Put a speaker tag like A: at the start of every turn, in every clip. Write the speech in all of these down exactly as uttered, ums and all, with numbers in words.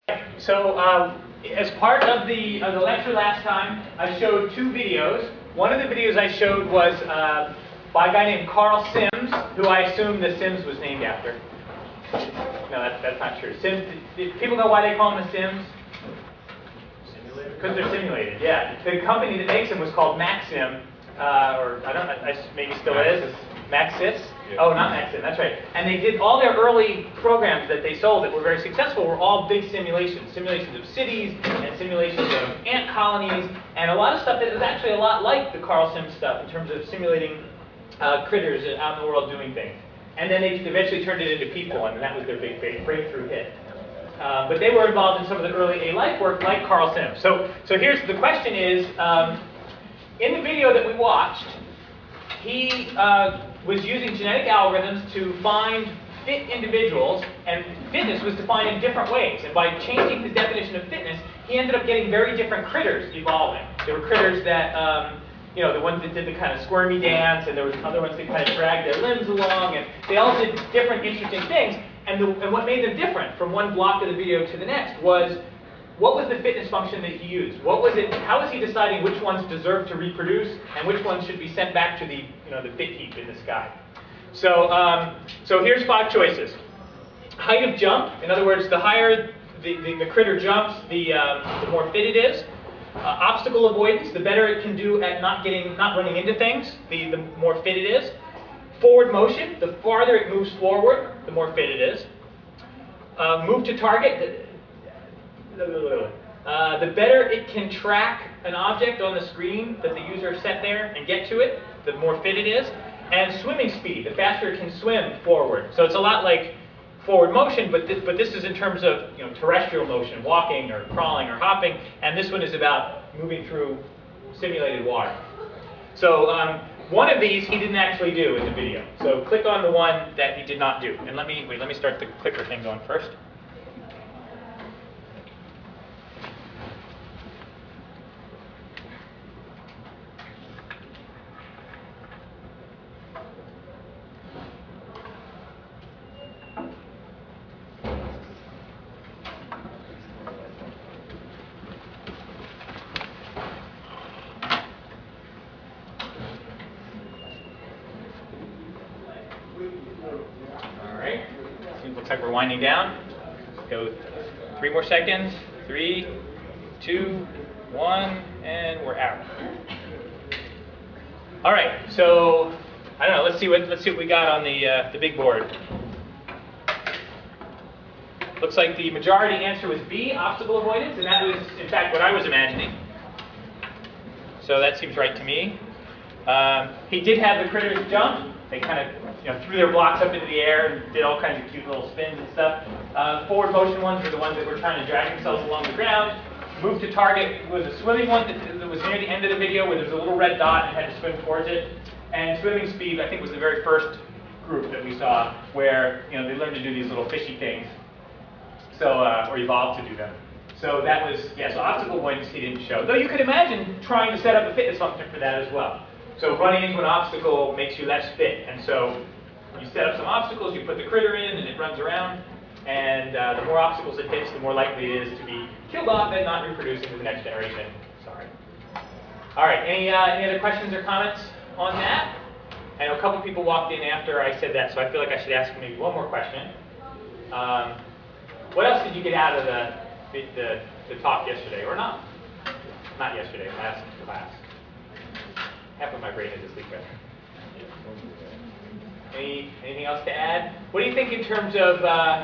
A: So, uh, as part of the, uh, the lecture last time, I showed two videos. One of the videos I showed was uh, by a guy named Carl Sims, who I assume the Sims was named after. No, that's, that's not true. Sims, did people know why they call him a Sims? Because they're simulated, yeah. The company that makes them was called Maxim, uh, or I don't know, I, maybe still
B: Maxis.
A: is. Maxis?
B: Yeah.
A: Oh, not Maxim, that's right. And they did all their early programs that they sold that were very successful were all big simulations. Simulations of cities and simulations of ant colonies and a lot of stuff that was actually a lot like the Carl Sims stuff in terms of simulating uh, critters out in the world doing things. And then they eventually turned it into people, and that was their big, big breakthrough hit. Uh, but they were involved in some of the early A-Life work like Carl Sims. So, so here's the question is, um, in the video that we watched, he uh, was using genetic algorithms to find fit individuals, and fitness was defined in different ways. And by changing his definition of fitness, he ended up getting very different critters evolving. There were critters that, um, you know, the ones that did the kind of squirmy dance, and there was other ones that kind of dragged their limbs along, and they all did different interesting things. And, the, and what made them different from one block of the video to the next was, what was the fitness function that he used? What was it? How was he deciding which ones deserved to reproduce and which ones should be sent back to the, you know, the fit heap in the sky? So, um, so here's five choices. Height of jump. In other words, the higher the, the, the critter jumps, the, um, the more fit it is. Uh, obstacle avoidance. The better it can do at not getting, not running into things, the, the more fit it is. Forward motion. The farther it moves forward, the more fit it is. Uh, move to target. Uh, the better it can track an object on the screen that the user set there and get to it, the more fit it is. And swimming speed, the faster it can swim forward. So it's a lot like forward motion, but, th but this is in terms of, you know, terrestrial motion, walking or crawling or hopping, and this one is about moving through simulated water. So um, one of these he didn't actually do in the video. So click on the one that he did not do. And let me, wait, let me start the clicker thing going first. Looks like we're winding down. Go three more seconds. Three, two, one, and we're out. All right. So I don't know. Let's see what let's see what we got on the uh, the big board. Looks like the majority answer was B, obstacle avoidance, and that was in fact what I was imagining. So that seems right to me. Um, he did have the critters jump. They kind of, you know, threw their blocks up into the air and did all kinds of cute little spins and stuff. Uh, forward motion ones were the ones that were trying to drag themselves along the ground. Move to target was a swimming one that, that was near the end of the video where there's a little red dot and had to swim towards it. And swimming speed, I think, was the very first group that we saw where, you know, they learned to do these little fishy things, so uh, or evolved to do them. So that was, yeah, so obstacle avoidance he didn't show. Though you could imagine trying to set up a fitness function for that as well. So running into an obstacle makes you less fit, and so you set up some obstacles, you put the critter in, and it runs around, and uh, the more obstacles it hits, the more likely it is to be killed off and not reproducing to the next generation. Sorry. All right, any, uh, any other questions or comments on that? I know a couple people walked in after I said that, so I feel like I should ask maybe one more question. Um, what else did you get out of the, the, the, the talk yesterday, or not? Not yesterday, last class. Half of my brain is asleep right now. Any, anything else to add? What do you think in terms of, uh,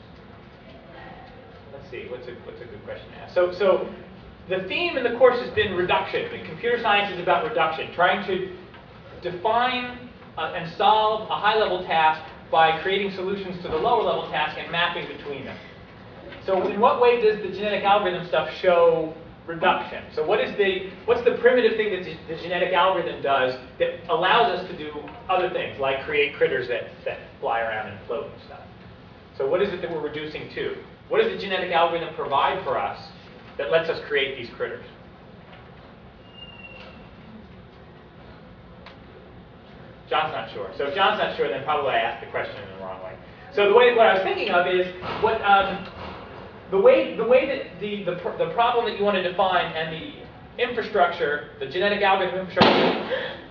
A: let's see, what's a, what's a good question to ask? So, so the theme in the course has been reduction. And computer science is about reduction, trying to define uh, and solve a high-level task by creating solutions to the lower-level task and mapping between them. So in what way does the genetic algorithm stuff show reduction? So what is the, what's the primitive thing that the genetic algorithm does that allows us to do other things, like create critters that, that fly around and float and stuff? So what is it that we're reducing to? What does the genetic algorithm provide for us that lets us create these critters? John's not sure. So if John's not sure, then probably I asked the question in the wrong way. So the way, what I was thinking of is, what, um, the way, the way that the, the, the problem that you want to define and the infrastructure, the genetic algorithm infrastructure,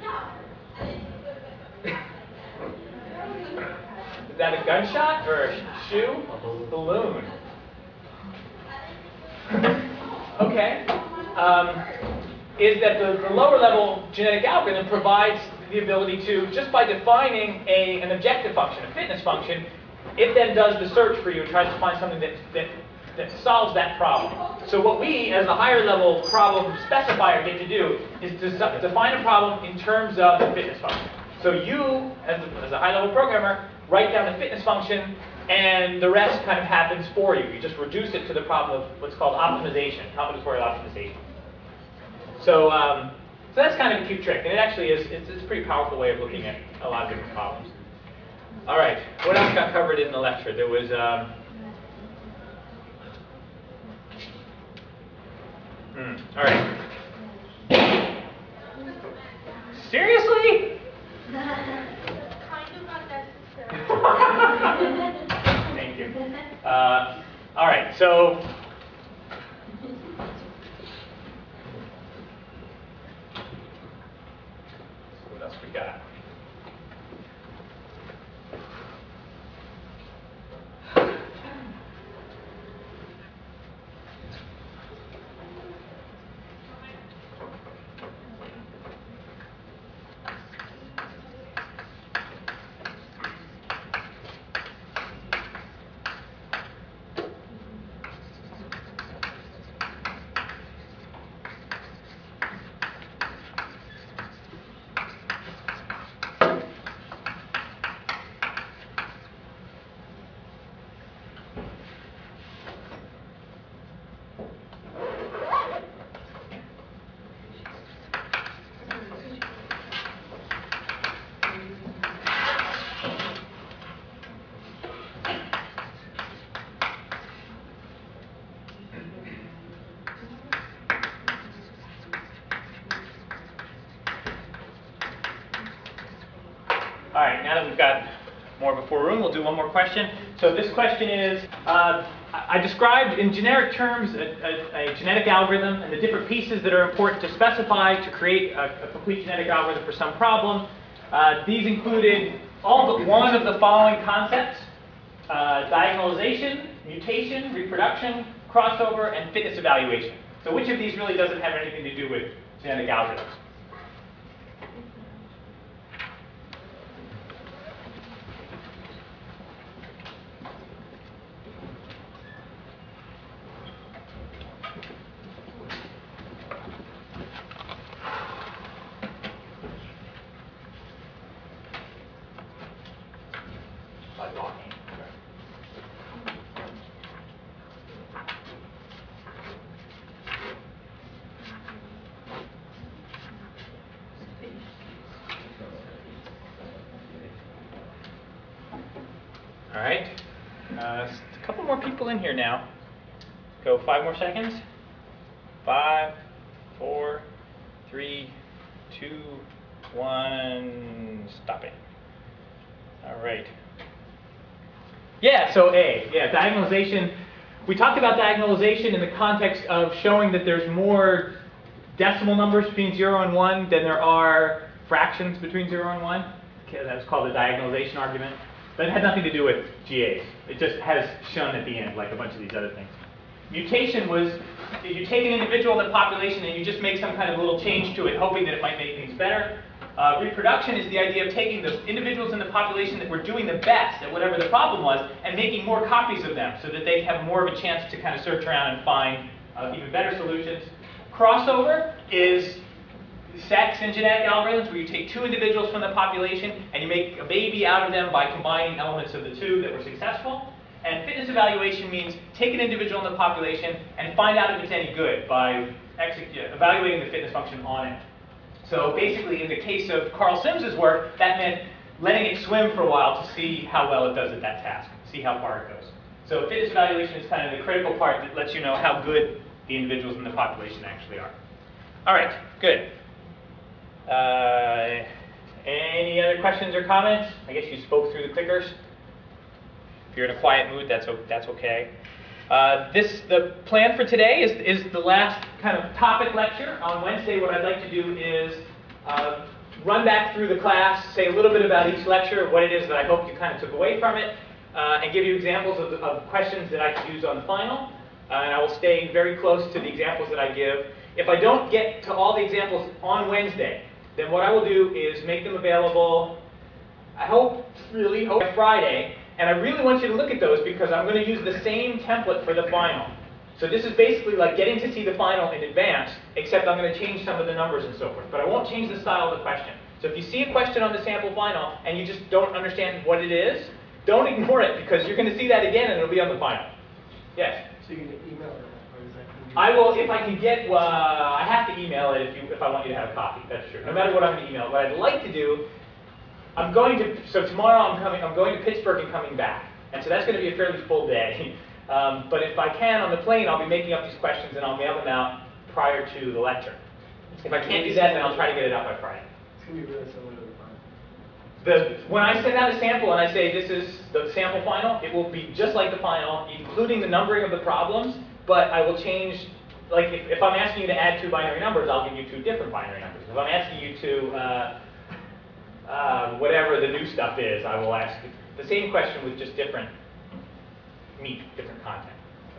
A: is that a gunshot or a shoe? Balloon. Okay. Um, is that the, the lower level genetic algorithm provides the ability to, just by defining a, an objective function, a fitness function, it then does the search for you and tries to find something that, that, that solves that problem. So what we, as the higher level problem specifier, get to do is to define a problem in terms of the fitness function. So you, as a, as a high level programmer, write down the fitness function, and the rest kind of happens for you. You just reduce it to the problem of what's called optimization, combinatorial optimization. So, um, so that's kind of a cute trick, and it actually is, it's, it's a pretty powerful way of looking at a lot of different problems. All right, what else got covered in the lecture? There was, um, hmm, all right. Seriously?
B: Kind of unnecessary.
A: Thank you. Uh, all right, so what else we got? All right, now that we've got more of a full room, we'll do one more question. So this question is, uh, I described in generic terms a, a, a genetic algorithm and the different pieces that are important to specify to create a, a complete genetic algorithm for some problem. Uh, these included all but one of the following concepts: uh, diagonalization, mutation, reproduction, crossover, and fitness evaluation. So which of these really doesn't have anything to do with genetic algorithms? All right, uh, a couple more people in here now. Go five more seconds. Five, four, three, two, one, stop it. All right. Yeah, so A, yeah, diagonalization. We talked about diagonalization in the context of showing that there's more decimal numbers between zero and one than there are fractions between zero and one. Okay, that was called the diagonalization argument. But it had nothing to do with G As. It just has shown at the end, like a bunch of these other things. Mutation was, you take an individual in the population and you just make some kind of little change to it, hoping that it might make things better. Uh, reproduction is the idea of taking the individuals in the population that were doing the best at whatever the problem was and making more copies of them so that they have more of a chance to kind of search around and find uh, even better solutions. Crossover is sex and genetic algorithms where you take two individuals from the population and you make a baby out of them by combining elements of the two that were successful. And fitness evaluation means take an individual in the population and find out if it's any good by evaluating the fitness function on it. So basically, in the case of Carl Sims's work, that meant letting it swim for a while to see how well it does at that task, see how far it goes. So fitness evaluation is kind of the critical part that lets you know how good the individuals in the population actually are. All right, good. Uh, any other questions or comments? I guess you spoke through the clickers. If you're in a quiet mood, that's, that's okay. Uh, this, the plan for today is, is the last kind of topic lecture. On Wednesday, what I'd like to do is uh, run back through the class, say a little bit about each lecture, what it is that I hope you kind of took away from it, uh, and give you examples of, of questions that I could use on the final. Uh, and I will stay very close to the examples that I give. If I don't get to all the examples on Wednesday, then what I will do is make them available, I hope, really hope, Friday. And I really want you to look at those because I'm going to use the same template for the final. So this is basically like getting to see the final in advance, except I'm going to change some of the numbers and so forth. But I won't change the style of the question. So if you see a question on the sample final and you just don't understand what it is, don't ignore it because you're going to see that again and it'll be on the final. Yes?
C: So you're going to email it, or is that going to be...
A: I will, if I can get, uh, I have to email it if, you, if I want you to have a copy. That's true. No matter what I'm going to email. What I'd like to do, I'm going to, so tomorrow I'm coming, I'm going to Pittsburgh and coming back. And so that's going to be a fairly full day. Um, but if I can, on the plane, I'll be making up these questions and I'll mail them out prior to the lecture. If I can't do that, then I'll try to get it out by Friday.
C: It's going to be really similar to the final.
A: The, when I send out a sample and I say this is the sample final, it will be just like the final, including the numbering of the problems, but I will change, like if, if I'm asking you to add two binary numbers, I'll give you two different binary numbers. If I'm asking you to, uh, uh, whatever the new stuff is, I will ask the same question with just different meat, different content.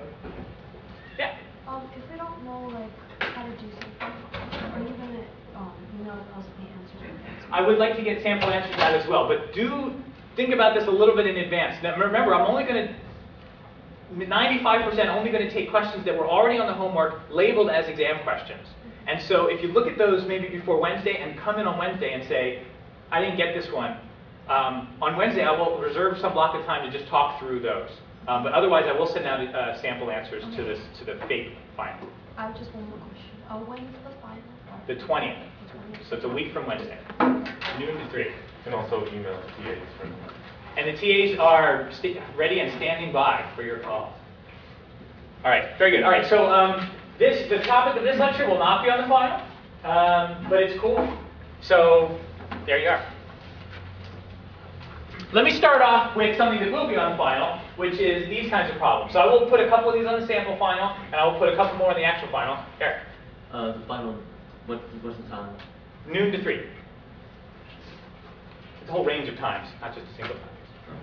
A: Yeah?
D: Um, if we don't know like how to do something, are you gonna um, email us the answers?
A: I would like to get sample answers out as well, but do think about this a little bit in advance. Now remember, I'm only going to, ninety-five percent only going to take questions that were already on the homework labeled as exam questions. And so if you look at those maybe before Wednesday and come in on Wednesday and say, I didn't get this one, um, on Wednesday I will reserve some block of time to just talk through those. Um, but otherwise I will send out uh, sample answers
D: okay.
A: to, this, to the fake final.
D: I have just one more question. Uh, when's the final?
A: The twentieth.
D: The twentieth.
A: So it's a week from Wednesday, noon to three.
E: You can also email T As for
A: And the T As are st ready and standing by for your call. All right, very good. All right, so um, this the topic of this lecture will not be on the final, um, but it's cool. So there you are. Let me start off with something that will be on the final, which is these kinds of problems. So I will put a couple of these on the sample final, and I will put a couple more on the actual final. Here.
F: Uh, the final, what, what's the time?
A: Noon to three. It's a whole range of times, not just a single time.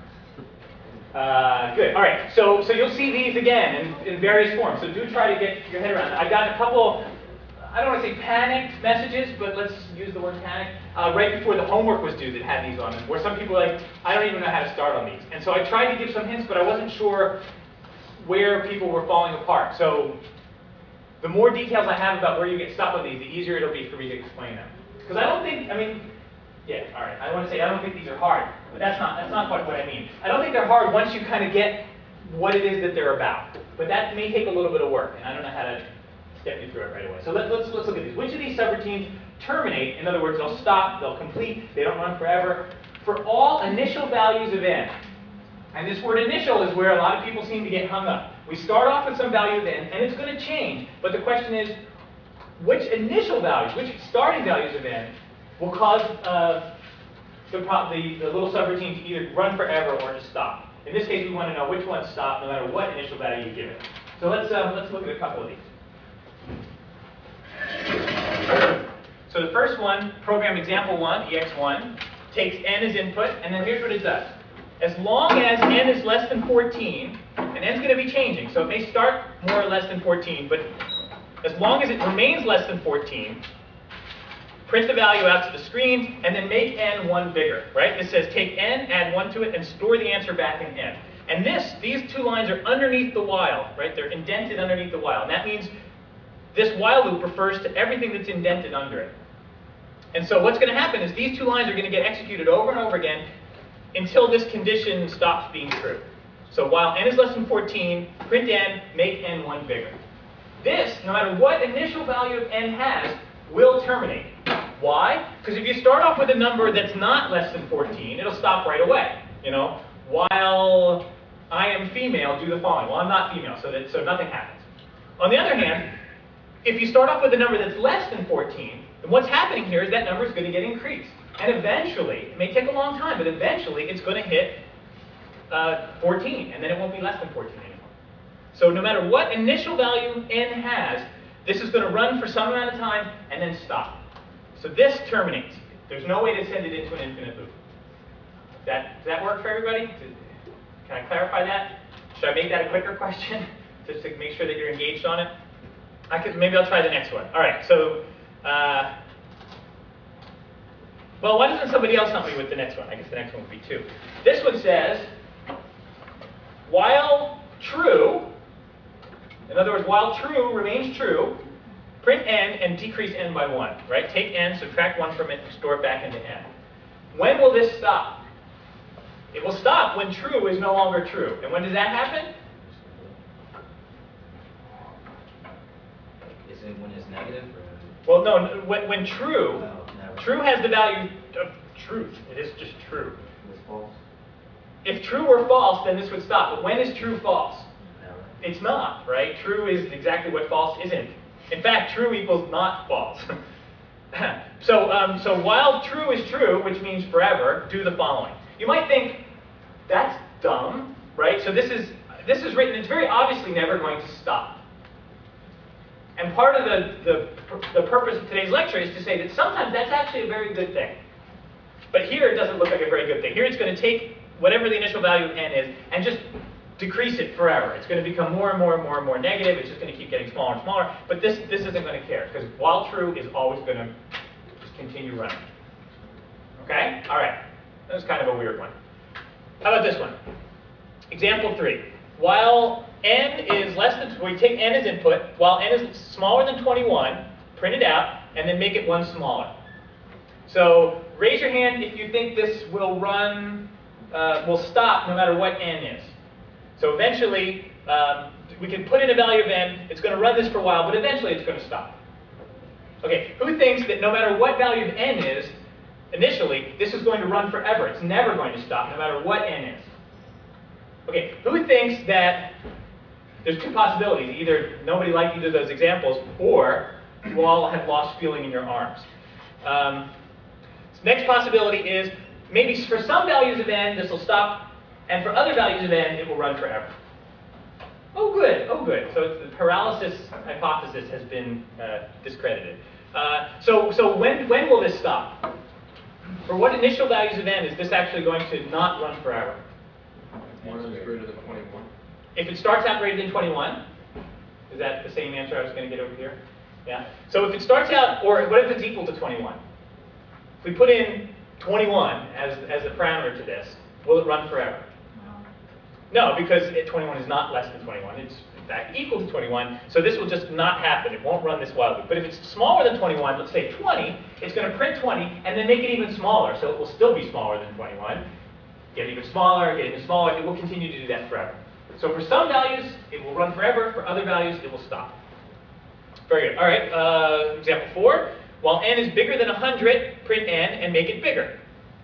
A: Uh, good. All right. So, so you'll see these again in, in various forms. So do try to get your head around it. I got a couple, I don't want to say panicked messages, but let's use the word panic, uh, right before the homework was due that had these on them, where some people were like, I don't even know how to start on these. And so I tried to give some hints, but I wasn't sure where people were falling apart. So the more details I have about where you get stuck with these, the easier it'll be for me to explain them. Because I don't think, I mean, yeah, all right. I want to say I don't think these are hard, but that's not that's not quite what I mean. I don't think they're hard once you kind of get what it is that they're about. But that may take a little bit of work, and I don't know how to step you through it right away. So let, let's let's look at these. Which of these subroutines terminate? In other words, they'll stop, they'll complete, they don't run forever. For all initial values of n, and this word initial is where a lot of people seem to get hung up. We start off with some value of n, and it's going to change. But the question is, which initial values, which starting values of n, will cause uh, the, the, the little subroutine to either run forever or to stop. In this case, we want to know which ones stop no matter what initial value you give it. So let's, um, let's look at a couple of these. So the first one, program example one, E X one, takes n as input, and then here's what it does. As long as n is less than fourteen, and n is going to be changing, so it may start more or less than fourteen, but as long as it remains less than fourteen, print the value out to the screen, and then make n one bigger, right? This says take n, add one to it, and store the answer back in n. And this, these two lines are underneath the while, right? They're indented underneath the while. And that means this while loop refers to everything that's indented under it. And so what's going to happen is these two lines are going to get executed over and over again until this condition stops being true. So while n is less than fourteen, print n, make n one bigger. This, no matter what initial value of n has, will terminate. Why? Because if you start off with a number that's not less than fourteen, it'll stop right away. You know, while I am female, do the following. Well, I'm not female, so that so nothing happens. On the other hand, if you start off with a number that's less than fourteen, then what's happening here is that number is going to get increased. And eventually, it may take a long time, but eventually it's going to hit uh, fourteen, and then it won't be less than fourteen anymore. So no matter what initial value n has, this is going to run for some amount of time and then stop. So this terminates. There's no way to send it into an infinite loop. That, does that work for everybody? Can I clarify that? Should I make that a quicker question, just to make sure that you're engaged on it? I could, maybe I'll try the next one. All right, so, uh, well, why doesn't somebody else help me with the next one? I guess the next one would be two. This one says, while true, in other words, while true remains true, print n and decrease n by one, right? Take n, subtract one from it, and store it back into n. When will this stop? It will stop when true is no longer true. And when does that happen?
G: Is it when it's negative? Or?
A: Well, no, when, when true,
G: No, never.
A: true has the value of truth. It is just true.
G: It's false?
A: If true were false, then this would stop. But when is true false?
G: Never.
A: It's not, right? True is exactly what false isn't. In fact, true equals not false. so, um, so while true is true, which means forever, do the following. You might think, that's dumb, right? So this is, this is written, it's very obviously never going to stop. And part of the, the, the purpose of today's lecture is to say that sometimes that's actually a very good thing. But here it doesn't look like a very good thing. Here it's going to take whatever the initial value of n is and just decrease it forever. It's going to become more and more and more and more negative. It's just going to keep getting smaller and smaller. But this, this isn't going to care, because while true is always going to just continue running. Okay? All right. That was kind of a weird one. How about this one? Example three. While n is less than, we take n as input, while n is smaller than twenty-one, print it out, and then make it one smaller. So raise your hand if you think this will run, uh, will stop no matter what n is. So eventually, um, we can put in a value of n, it's going to run this for a while, but eventually it's going to stop. Okay, who thinks that no matter what value of n is, initially, this is going to run forever? It's never going to stop, no matter what n is. Okay, who thinks that there's two possibilities? Either nobody liked either of those examples, or you all have lost feeling in your arms. Um, next possibility is maybe for some values of n, this will stop, and for other values of n, it will run forever. Oh, good. Oh, good. So it's the paralysis hypothesis has been uh, discredited. Uh, so so when, when will this stop? For what initial values of n is this actually going to not run forever?
E: One is greater than twenty-one.
A: If it starts out greater than twenty-one, is that the same answer I was going to get over here? Yeah. So if it starts out, or what if it's equal to twenty-one? If we put in twenty-one as, as a parameter to this, will it run forever? No, because it, twenty-one is not less than twenty-one. It's in fact equal to twenty-one. So this will just not happen. It won't run this while loop. But if it's smaller than twenty-one, let's say twenty, it's going to print twenty and then make it even smaller. So it will still be smaller than twenty-one. Get even smaller, get even smaller. It will continue to do that forever. So for some values, it will run forever. For other values, it will stop. Very good. All right, uh, example four. While n is bigger than one hundred, print n and make it bigger.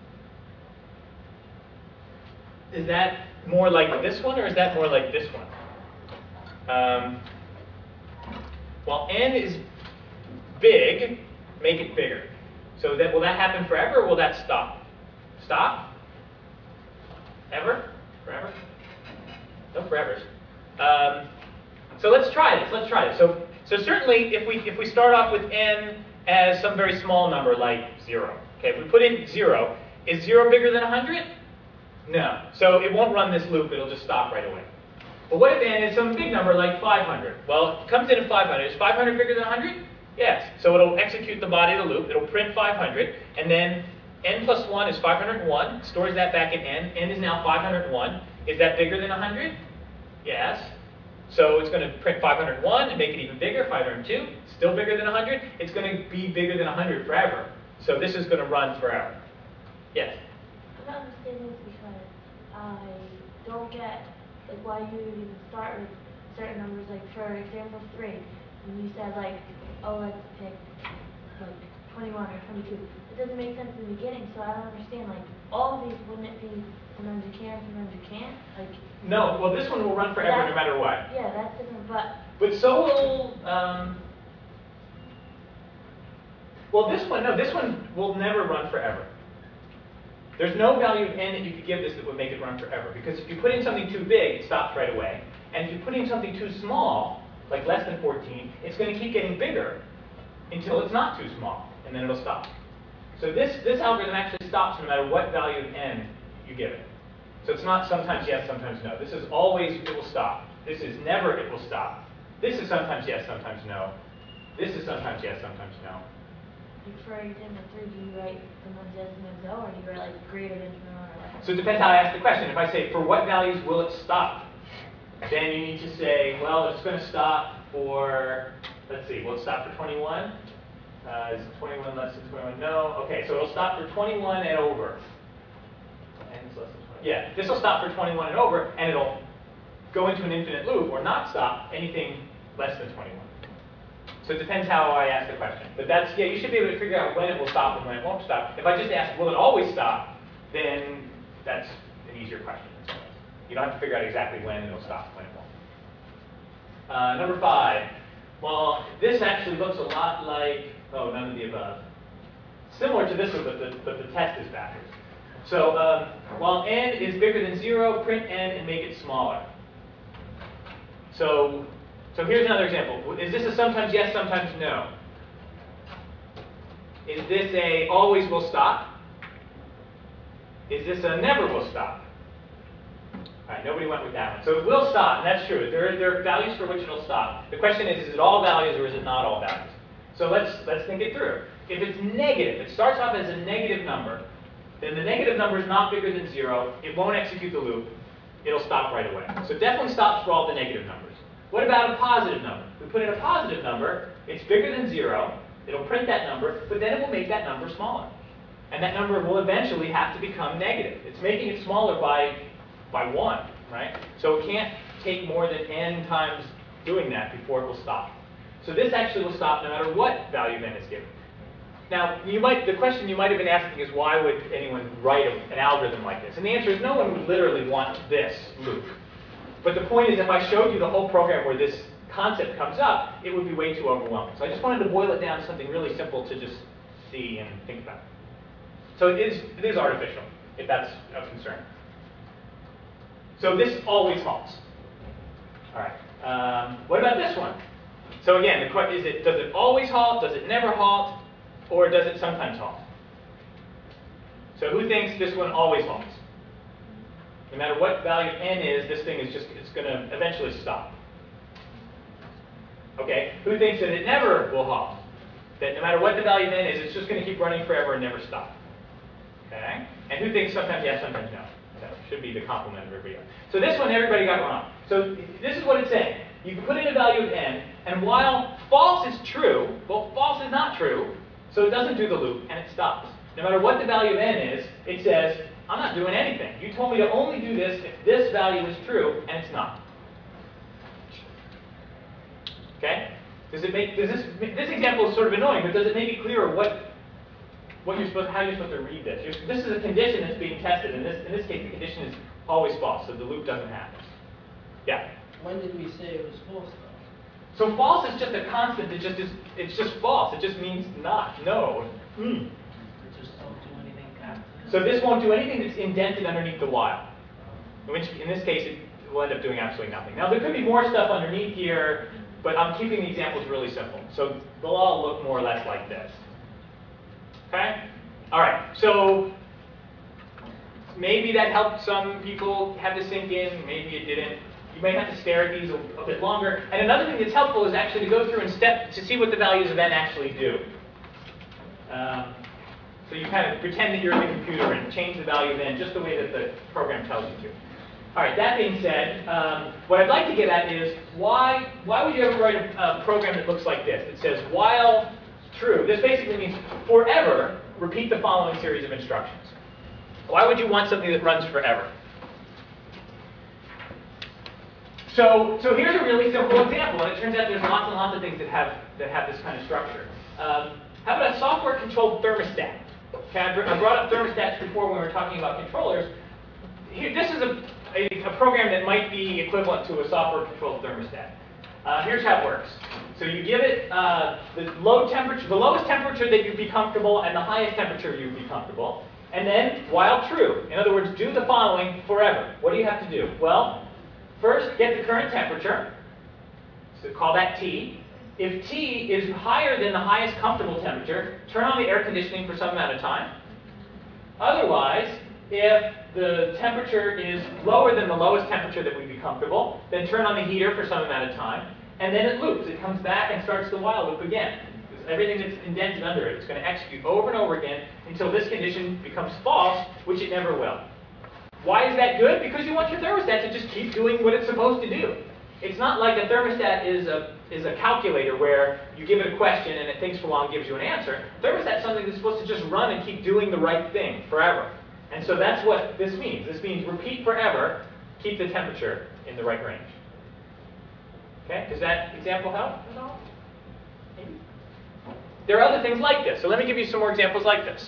A: Is that more like this one, or is that more like this one? Um, while n is big, make it bigger. So that will that happen forever, or will that stop? Stop? Ever? Forever? No forevers. Um, so let's try this. Let's try this. So so certainly, if we if we start off with n as some very small number like zero. Okay, if we put in zero, is zero bigger than one hundred? No. So it won't run this loop. It'll just stop right away. But what if n is some big number like five hundred? Well, it comes in at five hundred. Is five hundred bigger than one hundred? Yes. So it'll execute the body of the loop. It'll print five hundred, and then n plus one is five hundred one. Stores that back in n. n is now five hundred one. Is that bigger than one hundred? Yes. So it's going to print five hundred one and make it even bigger, five hundred two. Still bigger than one hundred. It's going to be bigger than one hundred forever. So this is going to run forever. Yes?
B: I don't understand this because I don't get like why you would even start with certain numbers. Like for example three, and you said like, oh, let's pick like twenty-one or twenty-two. It doesn't make sense in the beginning, so I don't understand. Like all of these, wouldn't it be sometimes you can, sometimes you can't? Like
A: No. Well, this one will run forever no matter what.
B: yeah, that's different. But
A: But so will, um, well, this one, no, this one will never run forever. There's no value of n that you could give this that would make it run forever. Because if you put in something too big, it stops right away. And if you put in something too small, like less than fourteen, it's going to keep getting bigger until it's not too small, and then it'll stop. So this, this algorithm actually stops no matter what value of n you give it. So it's not sometimes yes, sometimes no. This is always it will stop. This is never it will stop. This is sometimes yes, sometimes no. This is sometimes yes, sometimes no.
B: Like for example three, do you write sometimes yes, sometimes no, or do you write like greater than no or less?
A: So it depends how I ask the question. If I say, for what values will it stop? Then you need to say, well, it's going to stop for, let's see, will it stop for twenty-one? Uh, is twenty-one less than twenty-one? No. Okay, so it'll stop for twenty-one and over. And it's less than twenty. Yeah, this will stop for twenty-one and over, and it'll go into an infinite loop or not stop anything less than twenty-one. So it depends how I ask the question. But that's, yeah, you should be able to figure out when it will stop and when it won't stop. If I just ask, will it always stop, then that's an easier question. You don't have to figure out exactly when it'll stop, when it won't. Uh, number five. Well, this actually looks a lot like, oh, none of the above. Similar to this one, but the, but the test is backwards. So um, while n is bigger than zero, print n and make it smaller. So, so here's another example. Is this a sometimes yes, sometimes no? Is this a always will stop? Is this a never will stop? All right, nobody went with that one. So it will stop, and that's true. There, there are values for which it'll stop. The question is, is it all values or is it not all values? So let's, let's think it through. If it's negative, it starts off as a negative number, then the negative number is not bigger than zero. It won't execute the loop. It'll stop right away. So it definitely stops for all the negative numbers. What about a positive number? We put in a positive number. It's bigger than zero. It'll print that number, but then it will make that number smaller. And that number will eventually have to become negative. It's making it smaller by, by one, right? So it can't take more than n times doing that before it will stop. So this actually will stop no matter what value n is given. Now, you might, the question you might have been asking is, why would anyone write a, an algorithm like this? And the answer is, no one would literally want this loop. But the point is, if I showed you the whole program where this concept comes up, it would be way too overwhelming. So I just wanted to boil it down to something really simple to just see and think about. So it is, it is artificial, if that's of concern. So this always halts. All right. Um, what about this one? So again, the question is, it does it always halt? Does it never halt? Or does it sometimes halt? So who thinks this one always halts? No matter what value n is, this thing is just, it's going to eventually stop. Okay, who thinks that it never will halt? That no matter what the value of n is, it's just going to keep running forever and never stop. Okay, and who thinks sometimes yes, sometimes no? That should be the complement of everybody else. So this one everybody got wrong. So this is what it's saying. You can put in a value of n, and while false is true, well, false is not true, so it doesn't do the loop, and it stops. No matter what the value of n is, it says, I'm not doing anything. You told me to only do this if this value is true, and it's not. Okay? Does it make, does this, this example is sort of annoying, but does it make it clearer what, what you're supposed, how you're supposed to read this? You're, this is a condition that's being tested. In this, in this case, the condition is always false, so the loop doesn't happen. Yeah?
H: When did we say it was false, though?
A: So false is just a constant. It just is, it's just false. It just means not, no. Mm.
H: Just don't do anything after.
A: So this won't do anything that's indented underneath the while. In, which, in this case, it will end up doing absolutely nothing. Now, there could be more stuff underneath here, but I'm keeping the examples really simple. So they'll all look more or less like this. Okay? All right. So maybe that helped some people have this sink in. Maybe it didn't. You may have to stare at these a, a bit longer. And another thing that's helpful is actually to go through and step to see what the values of n actually do. Um, so you kind of pretend that you're in the computer and change the value of n just the way that the program tells you to. All right, that being said, um, what I'd like to get at is why, why would you ever write a, a program that looks like this? It says, while true. This basically means forever, repeat the following series of instructions. Why would you want something that runs forever? So, so here's a really simple example, and it turns out there's lots and lots of things that have, that have this kind of structure. Um, how about a software-controlled thermostat? Okay, I, br I brought up thermostats before when we were talking about controllers. Here, this is a, a, a program that might be equivalent to a software-controlled thermostat. Uh, here's how it works. So you give it uh, the low temperature, the lowest temperature that you'd be comfortable, and the highest temperature you'd be comfortable. And then, while true, in other words, do the following forever. What do you have to do? Well, First, get the current temperature. So call that T. If T is higher than the highest comfortable temperature, turn on the air conditioning for some amount of time. Otherwise, if the temperature is lower than the lowest temperature that would be comfortable, then turn on the heater for some amount of time. And then it loops. It comes back and starts the while loop again. Because everything that's indented under it is going to execute over and over again until this condition becomes false, which it never will. Why is that good? Because you want your thermostat to just keep doing what it's supposed to do. It's not like a thermostat is a, is a calculator where you give it a question and it thinks for a while and gives you an answer. Thermostat is something that's supposed to just run and keep doing the right thing forever. And so that's what this means. This means repeat forever, keep the temperature in the right range. Okay, does that example help at all? Maybe? There are other things like this. So let me give you some more examples like this.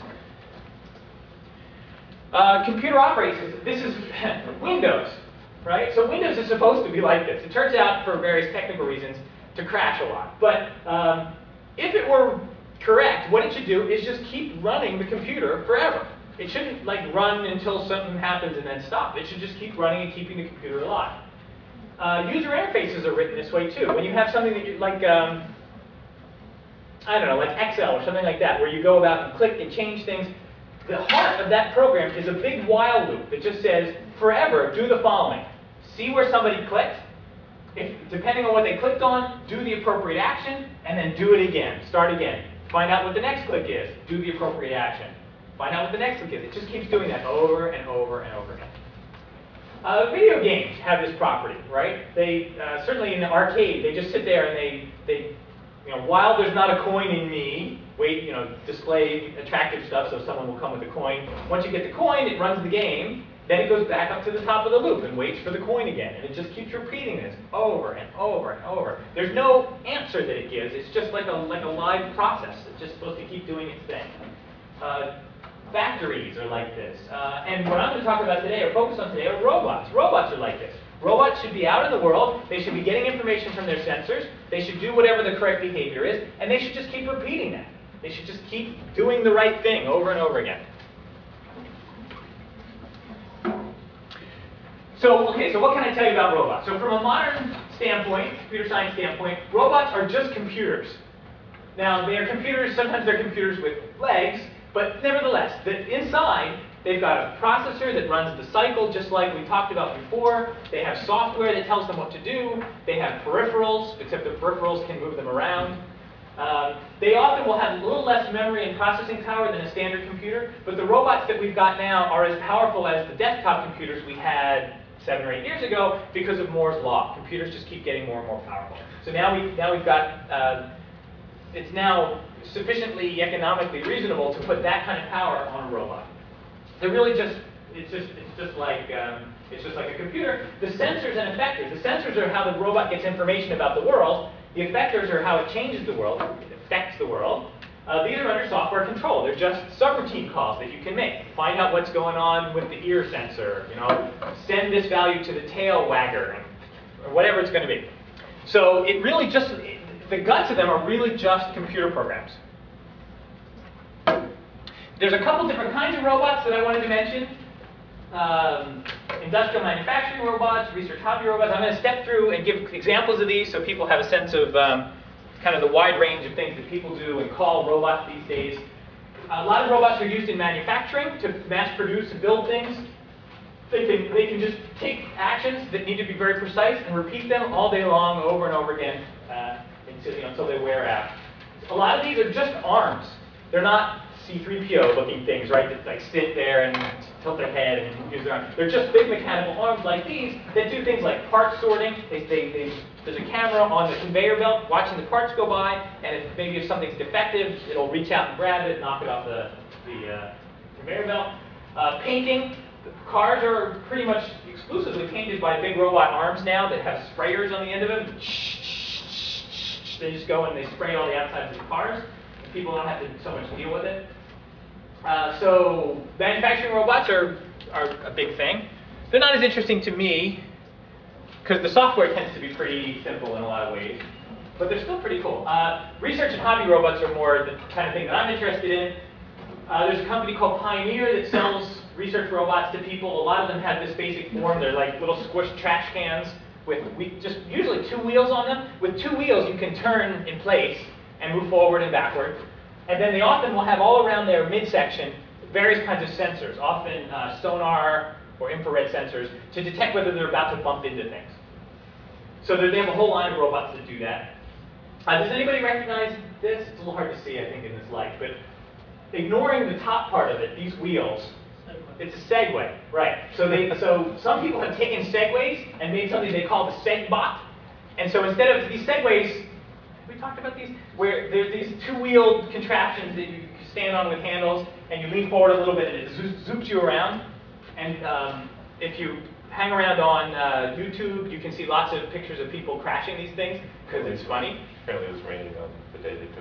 A: Uh, computer operating system. This is Windows, right? So Windows is supposed to be like this. It turns out, for various technical reasons, to crash a lot. But um, if it were correct, what it should do is just keep running the computer forever. It shouldn't like run until something happens and then stop. It should just keep running and keeping the computer alive. Uh, user interfaces are written this way too. When you have something that you like, um, I don't know, like Excel or something like that, where you go about and click and change things, the heart of that program is a big while loop that just says, forever, do the following. See where somebody clicked. If, depending on what they clicked on, do the appropriate action, and then do it again. Start again. Find out what the next click is. Do the appropriate action. Find out what the next click is. It just keeps doing that over and over and over again. Uh, video games have this property, right? They uh, certainly in the arcade, they just sit there and they, they, you know, while there's not a coin in me, wait, you know, display attractive stuff so someone will come with a coin. Once you get the coin, it runs the game. Then it goes back up to the top of the loop and waits for the coin again. And it just keeps repeating this over and over and over. There's no answer that it gives. It's just like a, like a live process. It's just supposed to keep doing its thing. Uh, factories are like this. Uh, and what I'm going to talk about today, or focus on today, are robots. Robots are like this. Robots should be out in the world. They should be getting information from their sensors. They should do whatever the correct behavior is. And they should just keep repeating that. They should just keep doing the right thing over and over again. So, okay, so what can I tell you about robots? So from a modern standpoint, computer science standpoint, robots are just computers. Now, they are computers, sometimes they're computers with legs, but nevertheless, the, inside, they've got a processor that runs the cycle, just like we talked about before. They have software that tells them what to do. They have peripherals, except the peripherals can move them around. Um, they often will have a little less memory and processing power than a standard computer, but the robots that we've got now are as powerful as the desktop computers we had seven or eight years ago because of Moore's law. Computers just keep getting more and more powerful. So now, we, now we've got, uh, it's now sufficiently economically reasonable to put that kind of power on a robot. They're really just, it's just, it's just like, um, it's just like a computer. The sensors and effectors, the sensors are how the robot gets information about the world. The effectors are how it changes the world, it affects the world. Uh, these are under software control. They're just subroutine calls that you can make. Find out what's going on with the ear sensor, you know, send this value to the tail wagger, or whatever it's going to be. So it really just, it, the guts of them are really just computer programs. There's a couple different kinds of robots that I wanted to mention. Um, industrial manufacturing robots, research hobby robots. I'm going to step through and give examples of these so people have a sense of um, kind of the wide range of things that people do and call robots these days. A lot of robots are used in manufacturing to mass produce and build things. They can, they can just take actions that need to be very precise and repeat them all day long over and over again uh, until, you know, until they wear out. A lot of these are just arms. They're not C three P O looking things, right, that like sit there and tilt their head and use their arms. They're just big mechanical arms like these that do things like part sorting. They, they, they, there's a camera on the conveyor belt watching the parts go by, and if maybe if something's defective, it'll reach out and grab it, knock it off the, the uh, conveyor belt. Uh, painting. The cars are pretty much exclusively painted by big robot arms now that have sprayers on the end of them. They just go and they spray all the outsides of the cars. And people don't have to so much deal with it. Uh, so manufacturing robots are, are a big thing. They're not as interesting to me because the software tends to be pretty simple in a lot of ways, but they're still pretty cool. Uh, research and hobby robots are more the kind of thing that I'm interested in. Uh, there's a company called Pioneer that sells research robots to people. A lot of them have this basic form. They're like little squished trash cans with we, just usually two wheels on them. With two wheels, you can turn in place and move forward and backward. And then they often will have all around their midsection various kinds of sensors, often uh, sonar or infrared sensors, to detect whether they're about to bump into things. So they have a whole line of robots that do that. Uh, does anybody recognize this? It's a little hard to see, I think, in this light, but ignoring the top part of it, these wheels, it's a Segway, right? So they, so some people have taken Segways and made something they call the Segbot. And so instead of these Segways, have we talked about these? Where there's these two-wheeled contraptions that you stand on with handles, and you lean forward a little bit, and it zo zoops you around. And um, if you hang around on uh, YouTube, you can see lots of pictures of people crashing these things because it's funny.
I: Apparently it was raining on the day they took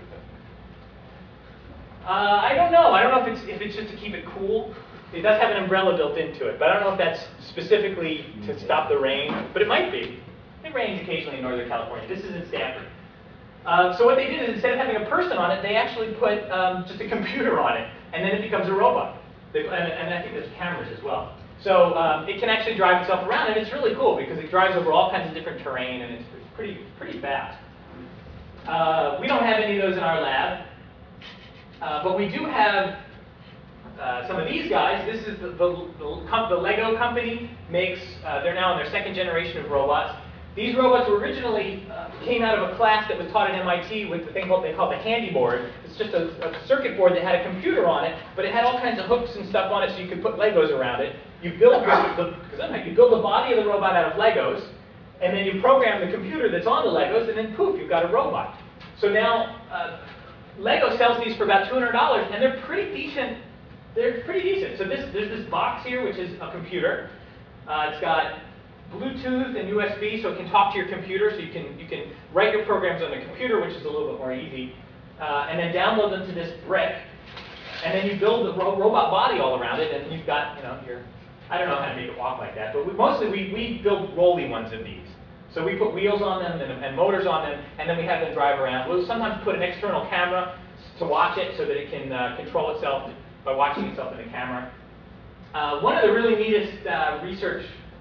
I: that.
A: Uh, I don't know. I don't know if it's if it's just to keep it cool. It does have an umbrella built into it, but I don't know if that's specifically to stop the rain. But it might be. It rains occasionally in Northern California. This is in Stanford. Uh, so what they did is instead of having a person on it, they actually put um, just a computer on it, and then it becomes a robot. They, and, and I think there's cameras as well. So um, it can actually drive itself around, and it's really cool because it drives over all kinds of different terrain, and it's pretty pretty fast. Uh, we don't have any of those in our lab, uh, but we do have uh, some of these guys. This is the, the, the, the Lego company makes, uh, they're now in their second generation of robots. These robots originally uh, came out of a class that was taught at M I T with the thing called, they call the handy board. It's just a, a circuit board that had a computer on it, but it had all kinds of hooks and stuff on it so you could put Legos around it. You build the, the, you build the body of the robot out of Legos, and then you program the computer that's on the Legos, and then poof, you've got a robot. So now, uh, Lego sells these for about two hundred dollars, and they're pretty decent. They're pretty decent. So this, there's this box here, which is a computer. Uh, it's got Bluetooth and U S B, so it can talk to your computer, so you can you can write your programs on the computer, which is a little bit more easy, uh, and then download them to this brick, and then you build the ro robot body all around it, and you've got, you know, your, I don't know how to make it walk like that, but we, mostly we, we build rolly ones of these. So we put wheels on them and, and motors on them, and then we have them drive around. We'll sometimes put an external camera to watch it so that it can uh, control itself by watching itself in the camera. Uh, one of the really neatest uh, research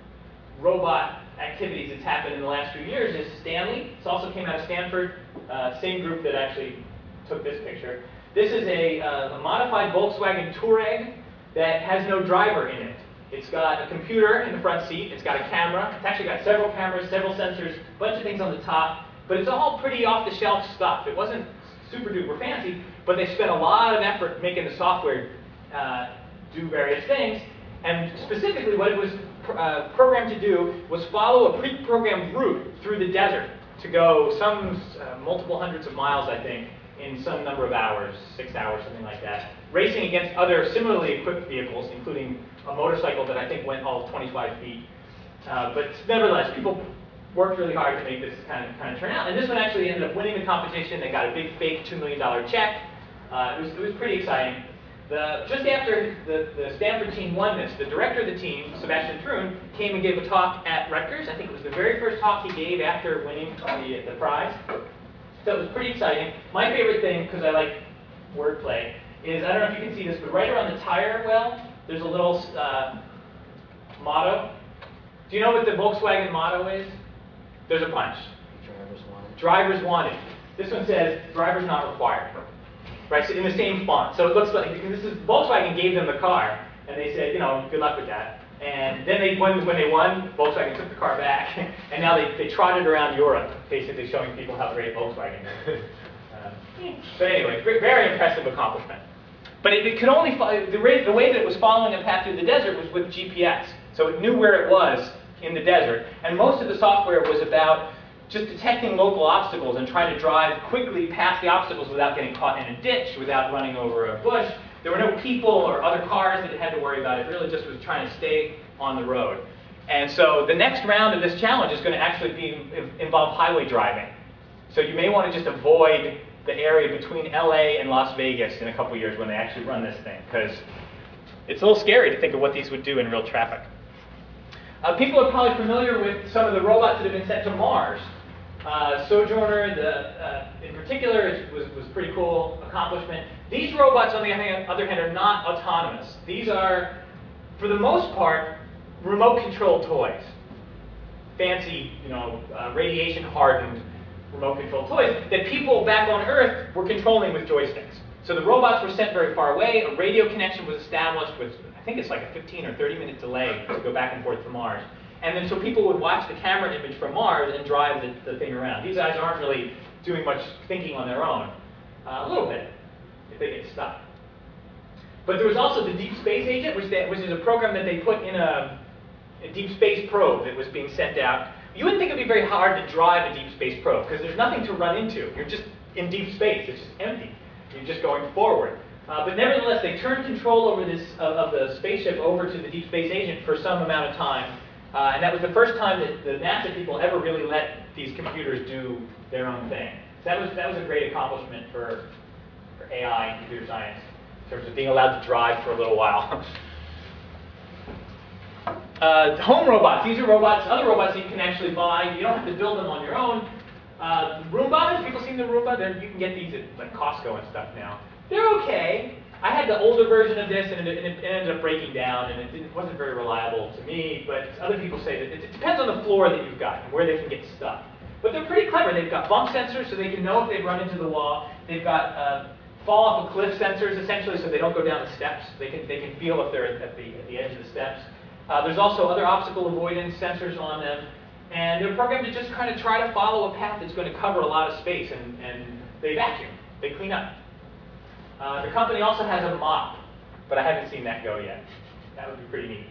A: robot activities that's happened in the last few years is Stanley. This also came out of Stanford, uh, same group that actually took this picture. This is a, uh, a modified Volkswagen Touareg that has no driver in it. It's got a computer in the front seat, it's got a camera, it's actually got several cameras, several sensors, a bunch of things on the top, but it's all pretty off-the-shelf stuff. It wasn't super duper fancy, but they spent a lot of effort making the software uh, do various things, and specifically what it was uh, programmed to do was follow a pre-programmed route through the desert to go some uh, multiple hundreds of miles, I think, in some number of hours, six hours, something like that, racing against other similarly equipped vehicles, including a motorcycle that I think went all twenty-five feet. Uh, but nevertheless, people worked really hard to make this kind of, kind of turn out. And this one actually ended up winning the competition. They got a big fake two million dollar check. Uh, it, was, it was pretty exciting. The, just after the, the Stanford team won this, the director of the team, Sebastian Thrun, came and gave a talk at Rutgers. I think it was the very first talk he gave after winning the, the prize. So it was pretty exciting. My favorite thing, because I like wordplay, is, I don't know if you can see this, but right around the tire well, there's a little uh, motto. Do you know what the Volkswagen motto is? There's a bunch.
G: Drivers wanted.
A: Drivers wanted. This one says, drivers not required. Right, so in the same font. So it looks like, because this is, Volkswagen gave them the car, and they said, you know, good luck with that. And then they, when, when they won, Volkswagen took the car back, and now they, they trotted around Europe, basically showing people how great Volkswagen is. Um, but anyway, very impressive accomplishment. But it, it could only, follow, the, way, the way that it was following a path through the desert was with G P S. So it knew where it was in the desert, and most of the software was about just detecting local obstacles and trying to drive quickly past the obstacles without getting caught in a ditch, without running over a bush. There were no people or other cars that it had to worry about. It really just was trying to stay on the road. And so the next round of this challenge is going to actually be, involve highway driving. So you may want to just avoid the area between L A and Las Vegas in a couple years when they actually run this thing, because it's a little scary to think of what these would do in real traffic. Uh, people are probably familiar with some of the robots that have been sent to Mars. Uh, Sojourner, the, uh, in particular, is, was, was a pretty cool accomplishment. These robots, on the other hand, are not autonomous. These are, for the most part, remote-controlled toys. fancy, you know, uh, radiation-hardened remote control toys that people back on Earth were controlling with joysticks. So the robots were sent very far away. A radio connection was established with, I think it's like a fifteen or thirty minute delay to go back and forth to Mars. And then so people would watch the camera image from Mars and drive the, the thing around. These guys aren't really doing much thinking on their own. Uh, a little bit, if they get stuck. But there was also the Deep Space Agent, which, they, which is a program that they put in a, a deep space probe that was being sent out. You wouldn't think it would be very hard to drive a deep space probe, because there's nothing to run into. You're just in deep space. It's just empty. You're just going forward. Uh, but nevertheless, they turned control over this, uh, of the spaceship over to the Deep Space Agent for some amount of time. Uh, and that was the first time that the NASA people ever really let these computers do their own thing. So that was, that was a great accomplishment for, for A I and computer science, in terms of being allowed to drive for a little while. uh, home robots. These are robots, other robots that you can actually buy. You don't have to build them on your own. Uh, Roomba, have people seen the Roomba? They're, you can get these at like Costco and stuff now. They're okay. I had the older version of this, and it, and it ended up breaking down, and it didn't, wasn't very reliable to me, but other people say that it, it depends on the floor that you've got and where they can get stuck. But they're pretty clever. They've got bump sensors, so they can know if they've run into the wall. They've got uh, fall off a cliff sensors, essentially, so they don't go down the steps. They can, they can feel if they're at the, at the edge of the steps. Uh, there's also other obstacle avoidance sensors on them. And they're programmed to just kind of try to follow a path that's going to cover a lot of space, and, and they vacuum, they clean up. Uh, the company also has a mop, but I haven't seen that go yet. That would be pretty neat.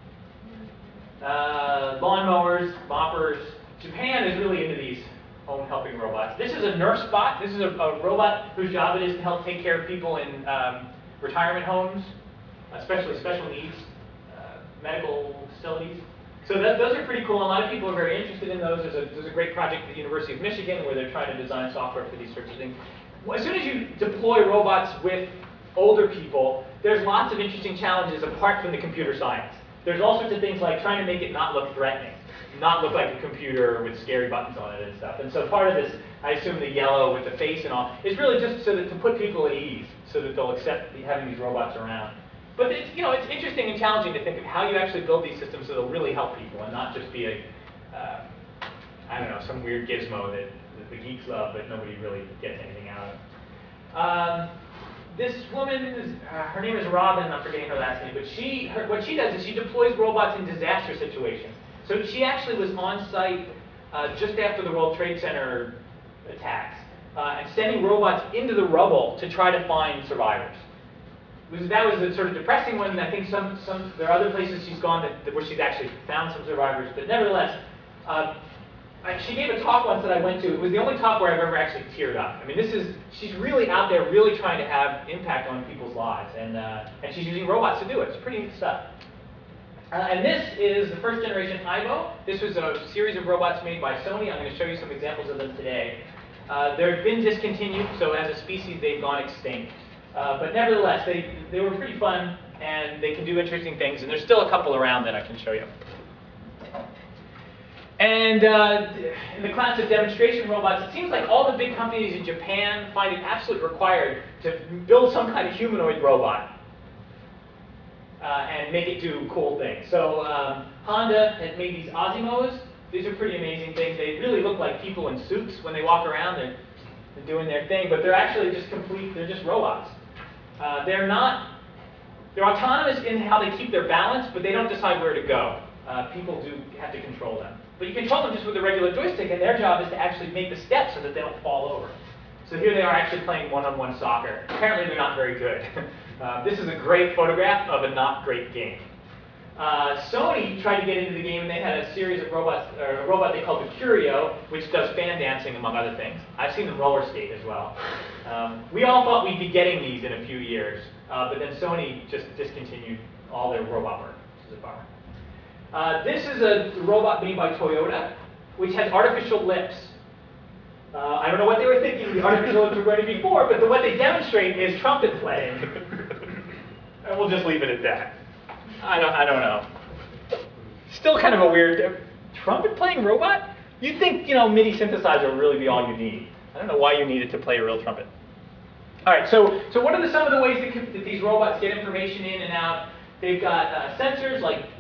A: Uh, lawnmowers, moppers. Japan is really into these home helping robots. This is a nurse bot. This is a, a robot whose job it is to help take care of people in um, retirement homes, especially special needs, uh, medical facilities. So that, those are pretty cool. A lot of people are very interested in those. There's a, there's a great project at the University of Michigan where they're trying to design software for these sorts of things. As soon as you deploy robots with older people, there's lots of interesting challenges apart from the computer science. There's all sorts of things like trying to make it not look threatening, not look like a computer with scary buttons on it and stuff. And so part of this, I assume the yellow with the face and all, is really just so that to put people at ease, so that they'll accept having these robots around. But it's, you know, it's interesting and challenging to think of how you actually build these systems so they'll really help people and not just be a, uh, I don't know, some weird gizmo that, that the geeks love but nobody really gets anything out of. Um, this woman, is, uh, her name is Robin, I'm forgetting her last name, but she, her, what she does is she deploys robots in disaster situations. So she actually was on site uh, just after the World Trade Center attacks uh, and sending robots into the rubble to try to find survivors. Was, that was a sort of depressing one, and I think some, some, there are other places she's gone that, that where she's actually found some survivors, but nevertheless, uh, I, she gave a talk once that I went to. It was the only talk where I've ever actually teared up. I mean, this is, she's really out there really trying to have impact on people's lives, and, uh, and she's using robots to do it. It's pretty neat stuff. Uh, and this is the first generation Aibo. This was a series of robots made by Sony. I'm going to show you some examples of them today. Uh, they've been discontinued, so as a species they've gone extinct. Uh, but nevertheless, they, they were pretty fun, and they can do interesting things, and there's still a couple around that I can show you. And uh, in the class of demonstration robots, it seems like all the big companies in Japan find it absolutely required to build some kind of humanoid robot uh, and make it do cool things. So um, Honda had made these Osmos. These are pretty amazing things. They really look like people in suits when they walk around. They're, they're doing their thing, but they're actually just complete, they're just robots. Uh, they're not, they're autonomous in how they keep their balance, but they don't decide where to go. Uh, people do have to control them. But you control them just with a regular joystick, and their job is to actually make the steps so that they don't fall over. So here they are actually playing one-on-one soccer. Apparently they're not very good. uh, this is a great photograph of a not great game. Uh, Sony tried to get into the game, and they had a series of robots, or a robot they called the Curio, which does fan dancing, among other things. I've seen them roller skate as well. Um, we all thought we'd be getting these in a few years, uh, but then Sony just discontinued all their robot work, which is a bummer. Uh, this is a robot made by Toyota, which has artificial lips. Uh, I don't know what they were thinking the artificial lips were going to be for, but the, what they demonstrate is trumpet playing. And we'll just leave it at that. I don't, I don't know. Still kind of a weird, uh, trumpet playing robot? You'd think, you know, MIDI synthesizer would really be all you need. I don't know why you need it to play a real trumpet. All right, so, so what are the, some of the ways that, that these robots get information in and out? They've got uh, sensors like, like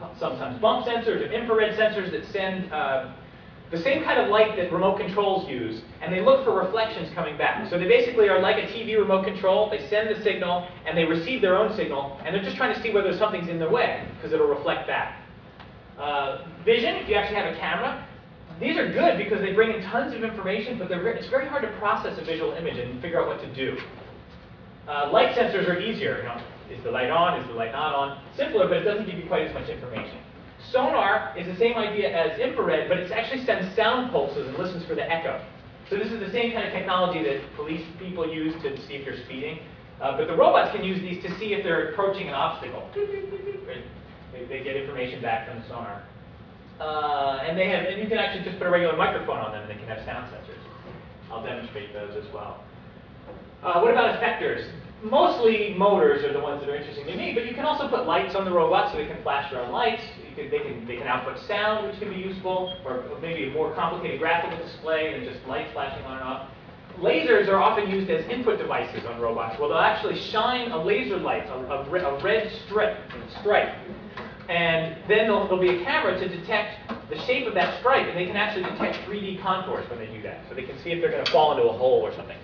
A: sometimes bump sensors or infrared sensors that send uh, the same kind of light that remote controls use, and they look for reflections coming back. So they basically are like a T V remote control. They send the signal, and they receive their own signal, and they're just trying to see whether something's in their way, because it'll reflect back. Uh, vision, if you actually have a camera, these are good because they bring in tons of information, but they're, it's very hard to process a visual image and figure out what to do. Uh, light sensors are easier. You know, is the light on? Is the light not on? Simpler, but it doesn't give you quite as much information. Sonar is the same idea as infrared, but it actually sends sound pulses and listens for the echo. So this is the same kind of technology that police people use to see if you're speeding. Uh, but the robots can use these to see if they're approaching an obstacle. They, they get information back from the sonar. Uh, and they have, and you can actually just put a regular microphone on them and they can have sound sensors. I'll demonstrate those as well. Uh, what about effectors? Mostly motors are the ones that are interesting to me, but you can also put lights on the robot so they can flash their own lights. You can, they, can, they can output sound, which can be useful, or maybe a more complicated graphical display than just lights flashing on and off. Lasers are often used as input devices on robots, where they'll actually shine a laser light, a, a, a red strip, stripe, and then there'll, there'll be a camera to detect the shape of that stripe, and they can actually detect three D contours when they do that, so they can see if they're going to fall into a hole or something.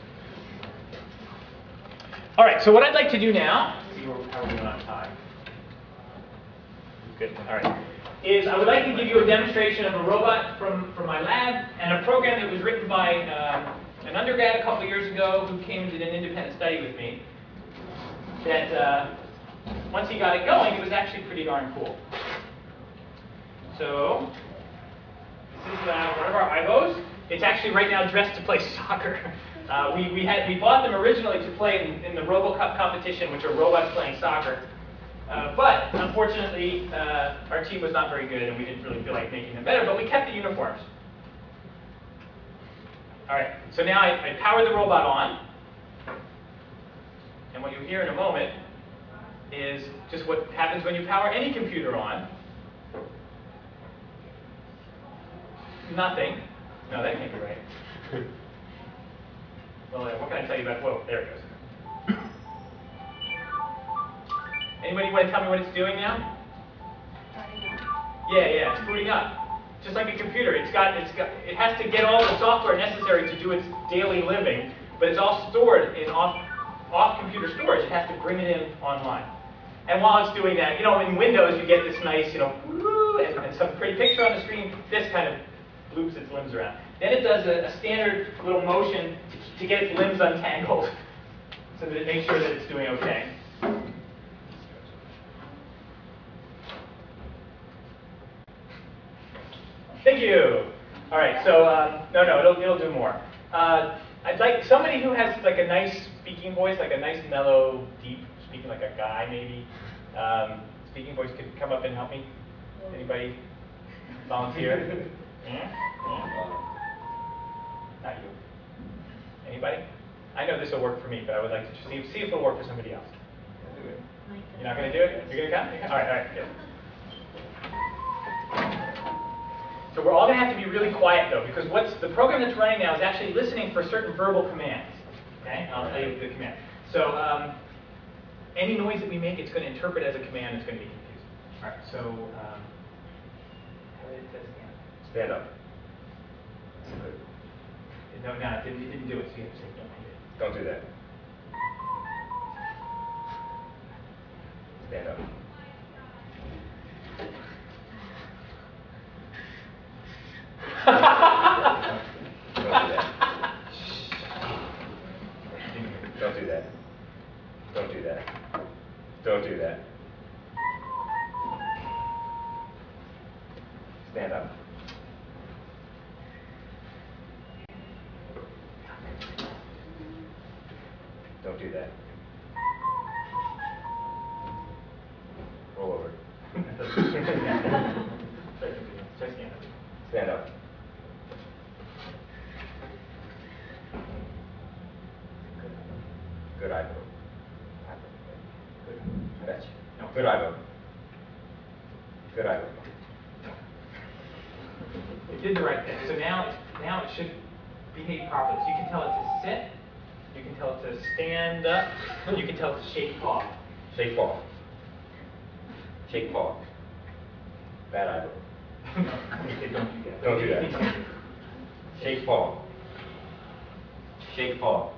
A: All right, so what I'd like to do now, see how we're doing on time. Good, all right, is I would like to give you a demonstration of a robot from, from my lab and a program that was written by um, an undergrad a couple of years ago who came and did an independent study with me that uh, once he got it going, it was actually pretty darn cool. So this is uh, one of our I B Os. It's actually right now dressed to play soccer. Uh, we, we, had, we bought them originally to play in, in the RoboCup competition, which are robots playing soccer. Uh, but unfortunately, uh, our team was not very good, and we didn't really feel like making them better, but we kept the uniforms. All right, so now I, I power the robot on. And what you hear in a moment is just what happens when you power any computer on. Nothing. No, that can't be right. Well, what can I tell you about, whoa, there it goes. Anybody want to tell me what it's doing now? Yeah, yeah, it's booting up. Just like a computer, it's got, it's got, it has to get all the software necessary to do its daily living, but it's all stored in off, off computer storage. It has to bring it in online. And while it's doing that, you know, in Windows you get this nice, you know, and, and some pretty picture on the screen. This kind of loops its limbs around. Then it does a, a standard little motion to, to get its limbs untangled so that it makes sure that it's doing okay. Thank you. All right, so um, no, no, it'll, it'll do more. Uh, I'd like somebody who has like a nice speaking voice, like a nice mellow, deep, speaking like a guy maybe. Um, speaking voice could come up and help me. Anybody volunteer? Yeah? Yeah. Not you. Anybody? I know this will work for me, but I would like to see, see if it'll work for somebody else. You're not going to do it? You're going to come? All right, all right, good. So we're all going to have to be really quiet, though, because what's the program that's running now is actually listening for certain verbal commands. Okay? And I'll tell you the command. So um, any noise that we make, it's going to interpret as a command. It's going to be confusing. All right, so um, how did it say stand?
I: Stand up.
A: No, no, it didn't, it didn't do it, so you have to say don't.
I: Don't do that. Stand up. Don't do that. Don't do that. Don't do that. Don't do that. Stand up. Don't do that. Roll over. Stand up. Good eyebrow. Good. That's no. Good eyebrow. Good eyebrow.
A: It did the right thing. So now, now it should behave properly. So you can tell it to sit. You can tell it to stand up. You can tell it to shake paw.
I: Shake paw. Shake paw. Bad eyeball.
A: They don't do that.
I: Don't do that. Shake paw. Shake paw.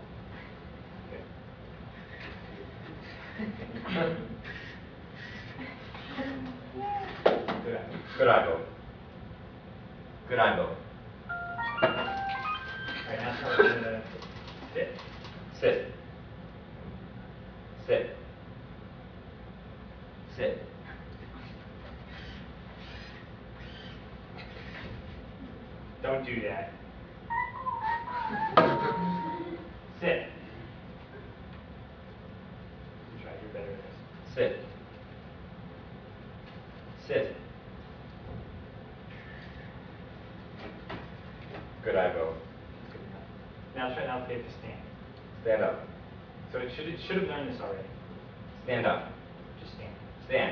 A: Good eye.
I: Good eyeball. Good eyeball.
A: All right, now tell us to sit.
I: Sit. Sit. Sit.
A: Don't do that. Sit. Try to do better at this.
I: Sit. Sit. Good eyeball.
A: Good enough. Now try now to get to stand.
I: Stand up.
A: So it should it should have learned this already.
I: Stand up.
A: Just stand.
I: Stand.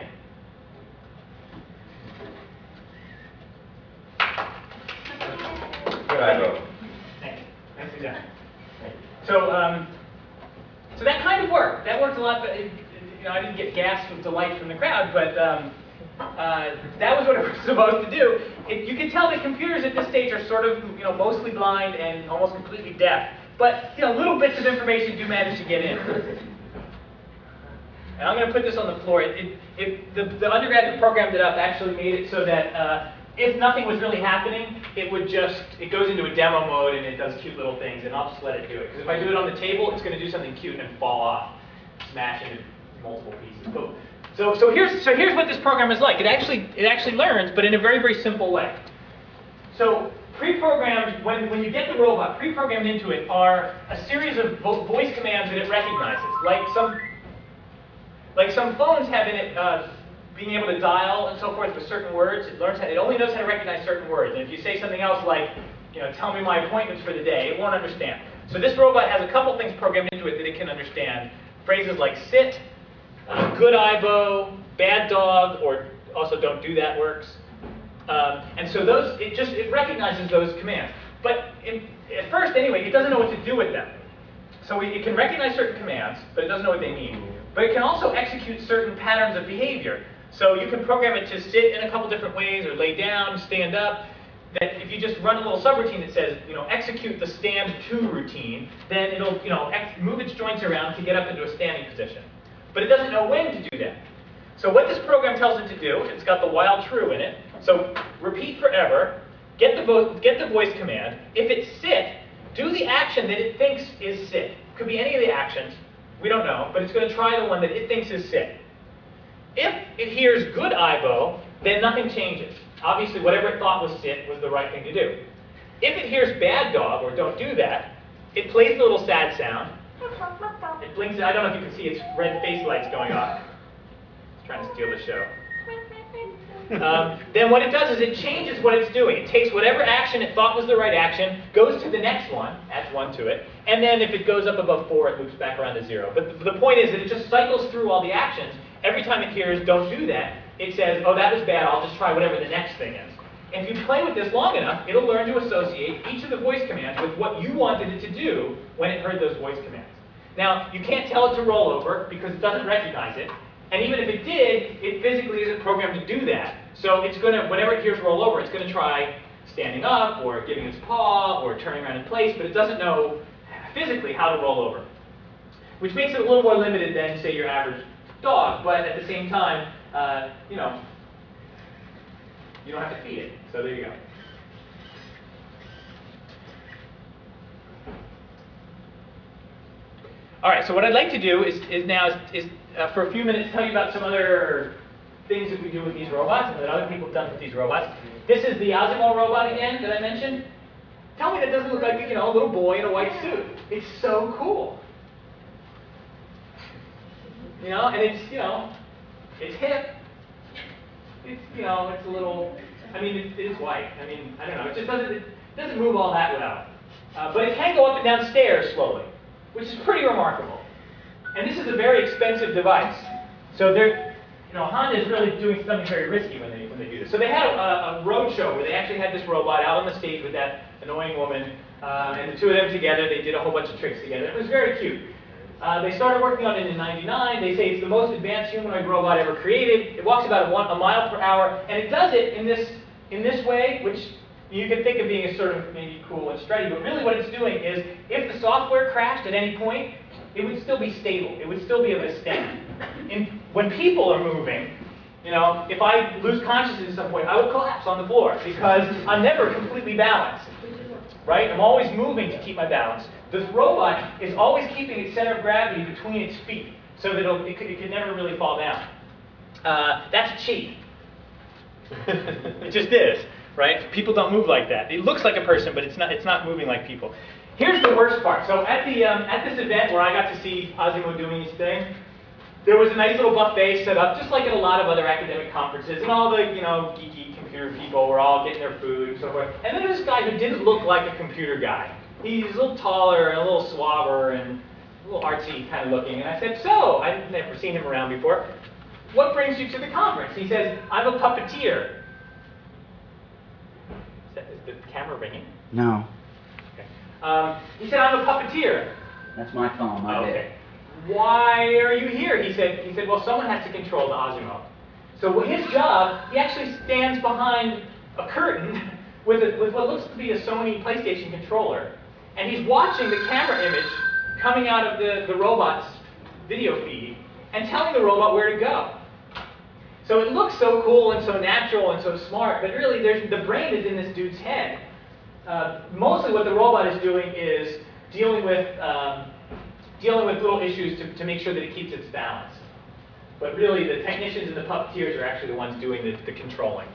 I: Good eyeball.
A: Thank you. Nicely done. So, um, so that kind of worked. That worked a lot. But it, you know, I didn't get gasps of delight from the crowd, but um, uh, that was what it was supposed to do. It, you can tell that computers at this stage are sort of, you know, mostly blind and almost completely deaf. But you know, little bits of information do manage to get in. And I'm going to put this on the floor. It, it, it, the, the undergrad who programmed it up actually made it so that uh, if nothing was really happening, it would just, it goes into a demo mode and it does cute little things, and I'll just let it do it. Because if I do it on the table, it's going to do something cute and fall off, smash into multiple pieces. Boom. So, so, here's, so here's what this program is like. It actually, it actually learns, but in a very, very simple way. So pre-programmed, when, when you get the robot, pre-programmed into it are a series of vo voice commands that it recognizes, like some Like some phones have in it uh, being able to dial and so forth with certain words. It learns how, it only knows how to recognize certain words. And if you say something else like, you know, tell me my appointments for the day, it won't understand. So this robot has a couple things programmed into it that it can understand. Phrases like sit, uh, good eyebo, bad dog, or also don't do that works. Um, and so those, it just, it recognizes those commands. But in, at first, anyway, it doesn't know what to do with them. So it, it can recognize certain commands, but it doesn't know what they mean. But it can also execute certain patterns of behavior. So you can program it to sit in a couple different ways, or lay down, stand up. That if you just run a little subroutine that says, you know, execute the stand to routine, then it'll, you know, ex move its joints around to get up into a standing position. But it doesn't know when to do that. So what this program tells it to do, it's got the while true in it. So repeat forever, get the, vo get the voice command. If it's sit, do the action that it thinks is sit. Could be any of the actions. We don't know, but it's going to try the one that it thinks is sit. If it hears good eyebo, then nothing changes. Obviously, whatever it thought was sit was the right thing to do. If it hears bad dog, or don't do that, it plays the little sad sound. It blinks. I don't know if you can see its red face lights going off. It's trying to steal the show. Um, then what it does is it changes what it's doing. It takes whatever action it thought was the right action, goes to the next one, adds one to it, and then if it goes up above four, it loops back around to zero. But the, the point is that it just cycles through all the actions. Every time it hears don't do that, it says, oh, that was bad, I'll just try whatever the next thing is. And if you play with this long enough, it'll learn to associate each of the voice commands with what you wanted it to do when it heard those voice commands. Now, you can't tell it to roll over because it doesn't recognize it. And even if it did, it physically isn't programmed to do that. So it's going to, whenever it hears roll over, it's going to try standing up or giving its paw or turning around in place, but it doesn't know physically how to roll over. Which makes it a little more limited than, say, your average dog, but at the same time, uh, you know, you don't have to feed it. So there you go. All right, so what I'd like to do is, is now is, is uh, for a few minutes tell you about some other things that we do with these robots and that other people have done with these robots. This is the Asimov robot again that I mentioned. Tell me that doesn't look like, you know, a little boy in a white suit. It's so cool. You know, and it's, you know, it's hip. It's, you know, it's a little, I mean, it's, it's white. I mean, I don't know, it just doesn't, it doesn't move all that well. Uh, but it can go up and down stairs slowly, which is pretty remarkable. And this is a very expensive device. So they're, you know, Honda is really doing something very risky when they, when they do this. So they had a, a road show where they actually had this robot out on the stage with that annoying woman, uh, and the two of them together, they did a whole bunch of tricks together. It was very cute. Uh, they started working on it in ninety-nine. They say it's the most advanced humanoid robot ever created. It walks about a, one, a mile per hour, and it does it in this, in this way, which you can think of being a sort of maybe cool and strutty, but really what it's doing is, if the software crashed at any point, it would still be stable. It would still be able to stand. In, when people are moving, you know, if I lose consciousness at some point, I will collapse on the floor because I'm never completely balanced, right? I'm always moving to keep my balance. The robot is always keeping its center of gravity between its feet so that it'll, it, could, it could never really fall down. Uh, that's a cheat. It just is, right? People don't move like that. It looks like a person, but it's not, it's not moving like people. Here's the worst part. So at, the, um, at this event where I got to see Osimo doing his thing, there was a nice little buffet set up, just like at a lot of other academic conferences, and all the, you know, geeky computer people were all getting their food and so forth. And then there was this guy who didn't look like a computer guy. He's a little taller and a little suaver and a little artsy kind of looking. And I said, so, I've never seen him around before. What brings you to the conference? He says, I'm a puppeteer. Is, that, is the camera ringing?
J: No,
A: Okay. Um, he said, I'm a puppeteer.
J: that's my phone, my
A: Oh,
J: bad.
A: okay. Why are you here? He said, he said, well, someone has to control the Osimo. So his job, he actually stands behind a curtain with, a, with what looks to be a Sony PlayStation controller. And he's watching the camera image coming out of the, the robot's video feed and telling the robot where to go. So it looks so cool and so natural and so smart, but really there's, the brain is in this dude's head. Uh, mostly what the robot is doing is dealing with um, dealing with little issues to, to make sure that it keeps its balance. But really, the technicians and the puppeteers are actually the ones doing the, the controlling.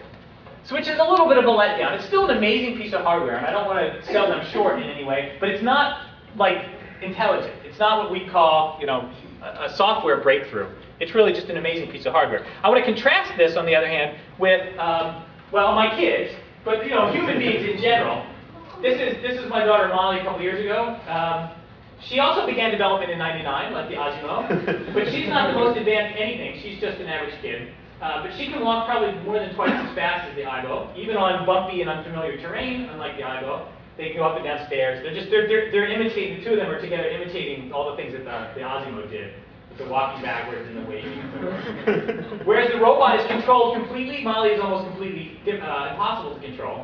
A: So which is a little bit of a letdown. It's still an amazing piece of hardware, and I don't want to sell them short in any way, but it's not, like, intelligent. It's not what we call, you know, a, a software breakthrough. It's really just an amazing piece of hardware. I want to contrast this, on the other hand, with, um, well, my kids, but, you know, human beings in general. This is, this is my daughter Molly a couple years ago. Um, She also began development in ninety-nine, like the Osimo, but she's not the most advanced anything. She's just an average kid. Uh, but she can walk probably more than twice as fast as the Aibo, even on bumpy and unfamiliar terrain, unlike the Aibo. They can go up and down stairs. They're just, they're, they're, they're imitating, the two of them are together imitating all the things that the, the Osimo did. The walking backwards and the waving and so forth. Whereas the robot is controlled completely, Molly is almost completely uh, impossible to control.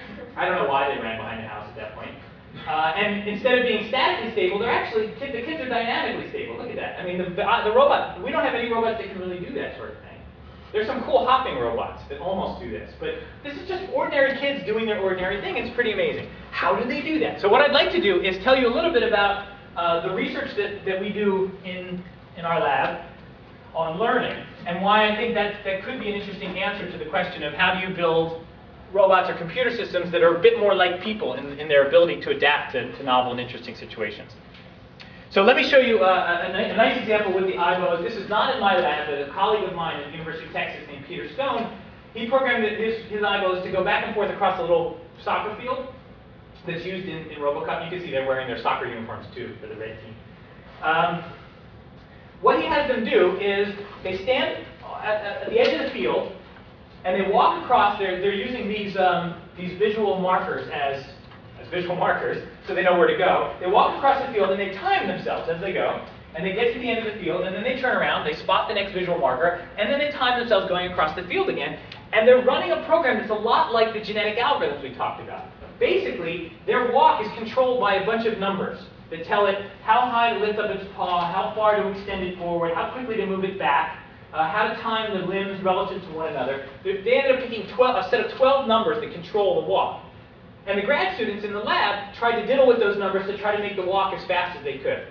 A: I don't know why they ran behind the house at that point. Uh, and instead of being statically stable, they're actually, kid, the kids are dynamically stable. Look at that. I mean, the, the, uh, the robot, we don't have any robots that can really do that sort of thing. There's some cool hopping robots that almost do this, but this is just ordinary kids doing their ordinary thing. It's pretty amazing. How do they do that? So what I'd like to do is tell you a little bit about uh, the research that, that we do in, in our lab on learning, and why I think that, that could be an interesting answer to the question of how do you build robots or computer systems that are a bit more like people in, in their ability to adapt to, to novel and interesting situations. So let me show you uh, a, a nice example with the Aibos. This is not in my lab, but a colleague of mine at the University of Texas named Peter Stone, he programmed his, his Aibos to go back and forth across a little soccer field that's used in, in RoboCup. You can see they're wearing their soccer uniforms too for the red team. Um, what he has them do is they stand at, at the edge of the field, and they walk across, they're, they're using these, um, these visual markers as, as visual markers, so they know where to go. They walk across the field and they time themselves as they go, and they get to the end of the field, and then they turn around, they spot the next visual marker, and then they time themselves going across the field again, and they're running a program that's a lot like the genetic algorithms we talked about. Basically, their walk is controlled by a bunch of numbers that tell it how high to lift up its paw, how far to extend it forward, how quickly to move it back, Uh, how to time the limbs relative to one another. They, they ended up picking twelve, a set of twelve numbers that control the walk. And the grad students in the lab tried to diddle with those numbers to try to make the walk as fast as they could.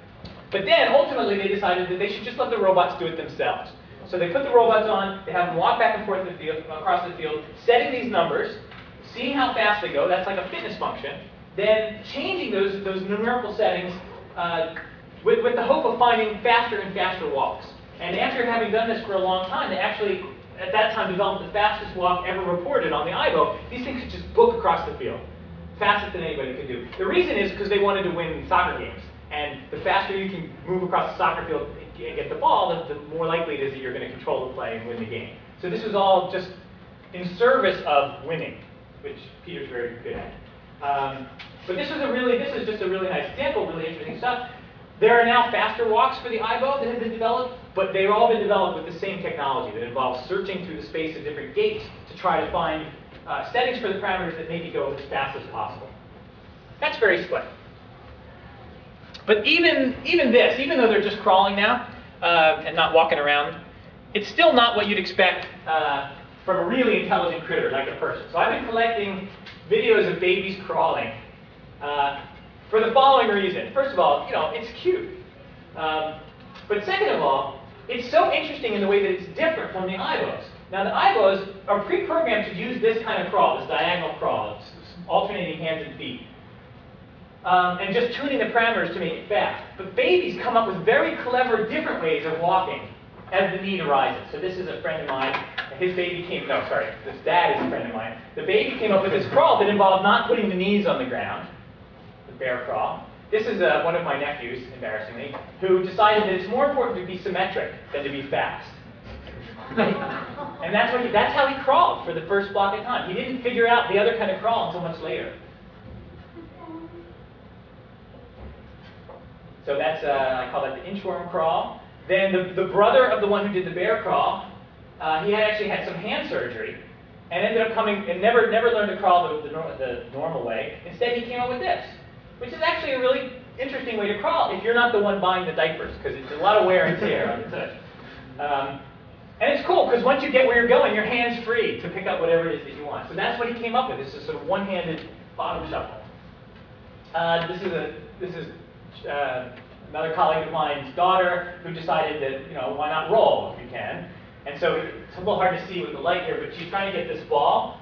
A: But then, ultimately, they decided that they should just let the robots do it themselves. So they put the robots on, they have them walk back and forth the field, across the field, setting these numbers, seeing how fast they go, that's like a fitness function, then changing those, those numerical settings uh, with, with the hope of finding faster and faster walks. And after having done this for a long time, they actually, at that time, developed the fastest walk ever reported on the Aibo. These things could just book across the field, fastest than anybody could do. The reason is because they wanted to win soccer games. And the faster you can move across the soccer field and get the ball, the, the more likely it is that you're going to control the play and win the game. So this was all just in service of winning, which Peter's very good at. Um, but this was a really, this is just a really nice example, really interesting stuff. There are now faster walks for the I B O that have been developed, but they've all been developed with the same technology that involves searching through the space of different gates to try to find uh, settings for the parameters that make you go as fast as possible. That's very slick. But even, even this, even though they're just crawling now uh, and not walking around, it's still not what you'd expect uh, from a really intelligent critter like a person. So I've been collecting videos of babies crawling uh, for the following reason. First of all, you know, it's cute. Um, but second of all, it's so interesting in the way that it's different from the I B Os. Now the I B Os are pre-programmed to use this kind of crawl, this diagonal crawl, alternating hands and feet. Um, and just tuning the parameters to make it fast. But babies come up with very clever, different ways of walking as the need arises. So this is a friend of mine. His baby came, no, sorry, this dad is a friend of mine. The baby came up with this crawl that involved not putting the knees on the ground, the bear crawl. This is uh, one of my nephews, embarrassingly, who decided that it's more important to be symmetric than to be fast. And that's, what he, that's how he crawled for the first block of time. He didn't figure out the other kind of crawl until much later. So that's, uh, I call that the inchworm crawl. Then the, the brother of the one who did the bear crawl, uh, he had actually had some hand surgery and ended up coming and never, never learned to crawl the, the, the normal way. Instead, he came up with this, which is actually a really interesting way to crawl if you're not the one buying the diapers, because it's a lot of wear and tear on the touch. Um, and it's cool, because once you get where you're going, your hand's free to pick up whatever it is that you want. So that's what he came up with. This is sort of one-handed bottom shuffle. Uh, this is a, this is Uh, another colleague of mine's daughter who decided that, you know, why not roll if you can. And so it's a little hard to see with the light here, but she's trying to get this ball.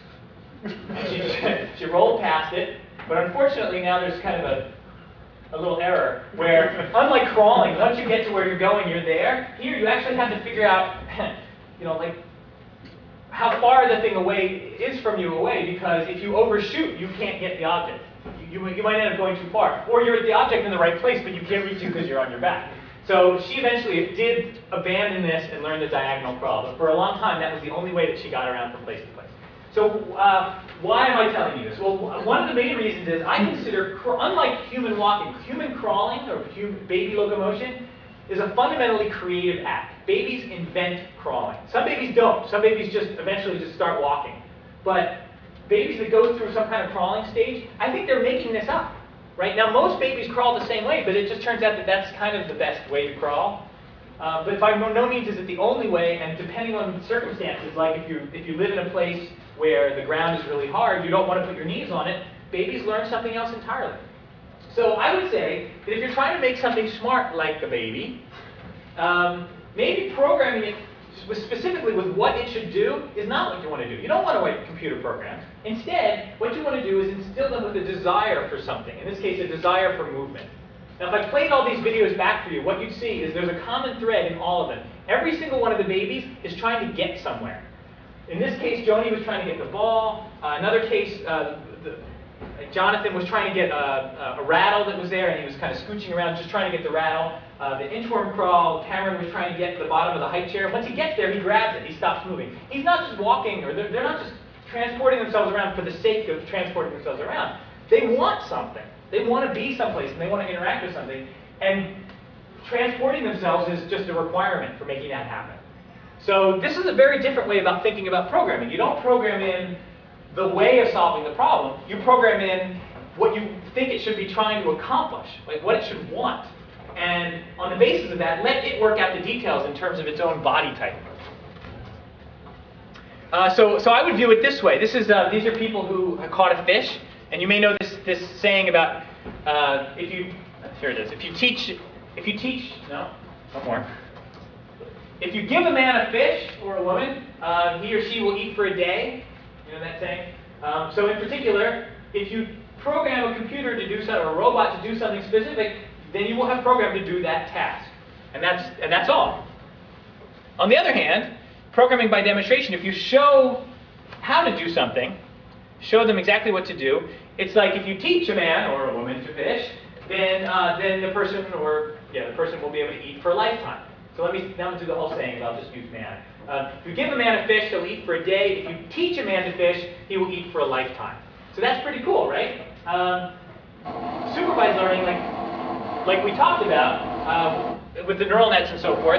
A: And she, she rolled past it, but unfortunately now there's kind of a, a little error where, unlike crawling, once you get to where you're going, you're there. Here you actually have to figure out, you know, like, how far the thing away is from you away, because if you overshoot, you can't get the object. You, you might end up going too far. Or you're at the object in the right place, but you can't reach it because you're on your back. So she eventually did abandon this and learn the diagonal crawl. But for a long time, that was the only way that she got around from place to place. So uh, why am I telling you this? Well, one of the main reasons is I consider, unlike human walking, human crawling or human baby locomotion is a fundamentally creative act. Babies invent crawling. Some babies don't. Some babies just eventually just start walking. But babies that go through some kind of crawling stage, I think they're making this up. Right now, most babies crawl the same way, but it just turns out that that's kind of the best way to crawl. Uh, but by no means is it the only way, and depending on circumstances, like if you if you live in a place where the ground is really hard, you don't want to put your knees on it, babies learn something else entirely. So I would say that if you're trying to make something smart like a baby, um, maybe programming it specifically with what it should do is not what you want to do. You don't want to write computer programs. Instead, what you want to do is instill them with a desire for something. In this case, a desire for movement. Now, if I played all these videos back for you, what you'd see is there's a common thread in all of them. Every single one of the babies is trying to get somewhere. In this case, Joni was trying to get the ball. Uh, another case, uh, the, Jonathan was trying to get a, a rattle that was there, and he was kind of scooching around just trying to get the rattle. Uh, the inchworm crawl, Cameron was trying to get to the bottom of the high chair. Once he gets there, he grabs it. He stops moving. He's not just walking, or they're, they're not just transporting themselves around for the sake of transporting themselves around. They want something. They want to be someplace, and they want to interact with something. And transporting themselves is just a requirement for making that happen. So this is a very different way about thinking about programming. You don't program in the way of solving the problem. You program in what you think it should be trying to accomplish, like what it should want. And on the basis of that, let it work out the details in terms of its own body type. Uh, so, so I would view it this way. This is, uh, these are people who caught a fish. And you may know this, this saying about, uh, if you, here it is, if you teach, if you teach, no, one more. If you give a man a fish, or a woman, uh, he or she will eat for a day. You know that saying? Um, so in particular, if you program a computer to do something, or a robot to do something specific, then you will have programmed to do that task. And that's, and that's all. On the other hand, programming by demonstration, if you show how to do something, show them exactly what to do, it's like if you teach a man or a woman to fish, then, uh, then the person or yeah, the person will be able to eat for a lifetime. So let me now do the whole saying, but I'll just use man. Uh, if you give a man a fish, he'll eat for a day. If you teach a man to fish, he will eat for a lifetime. So that's pretty cool, right? Um, supervised learning, like, like we talked about, uh, with the neural nets and so forth.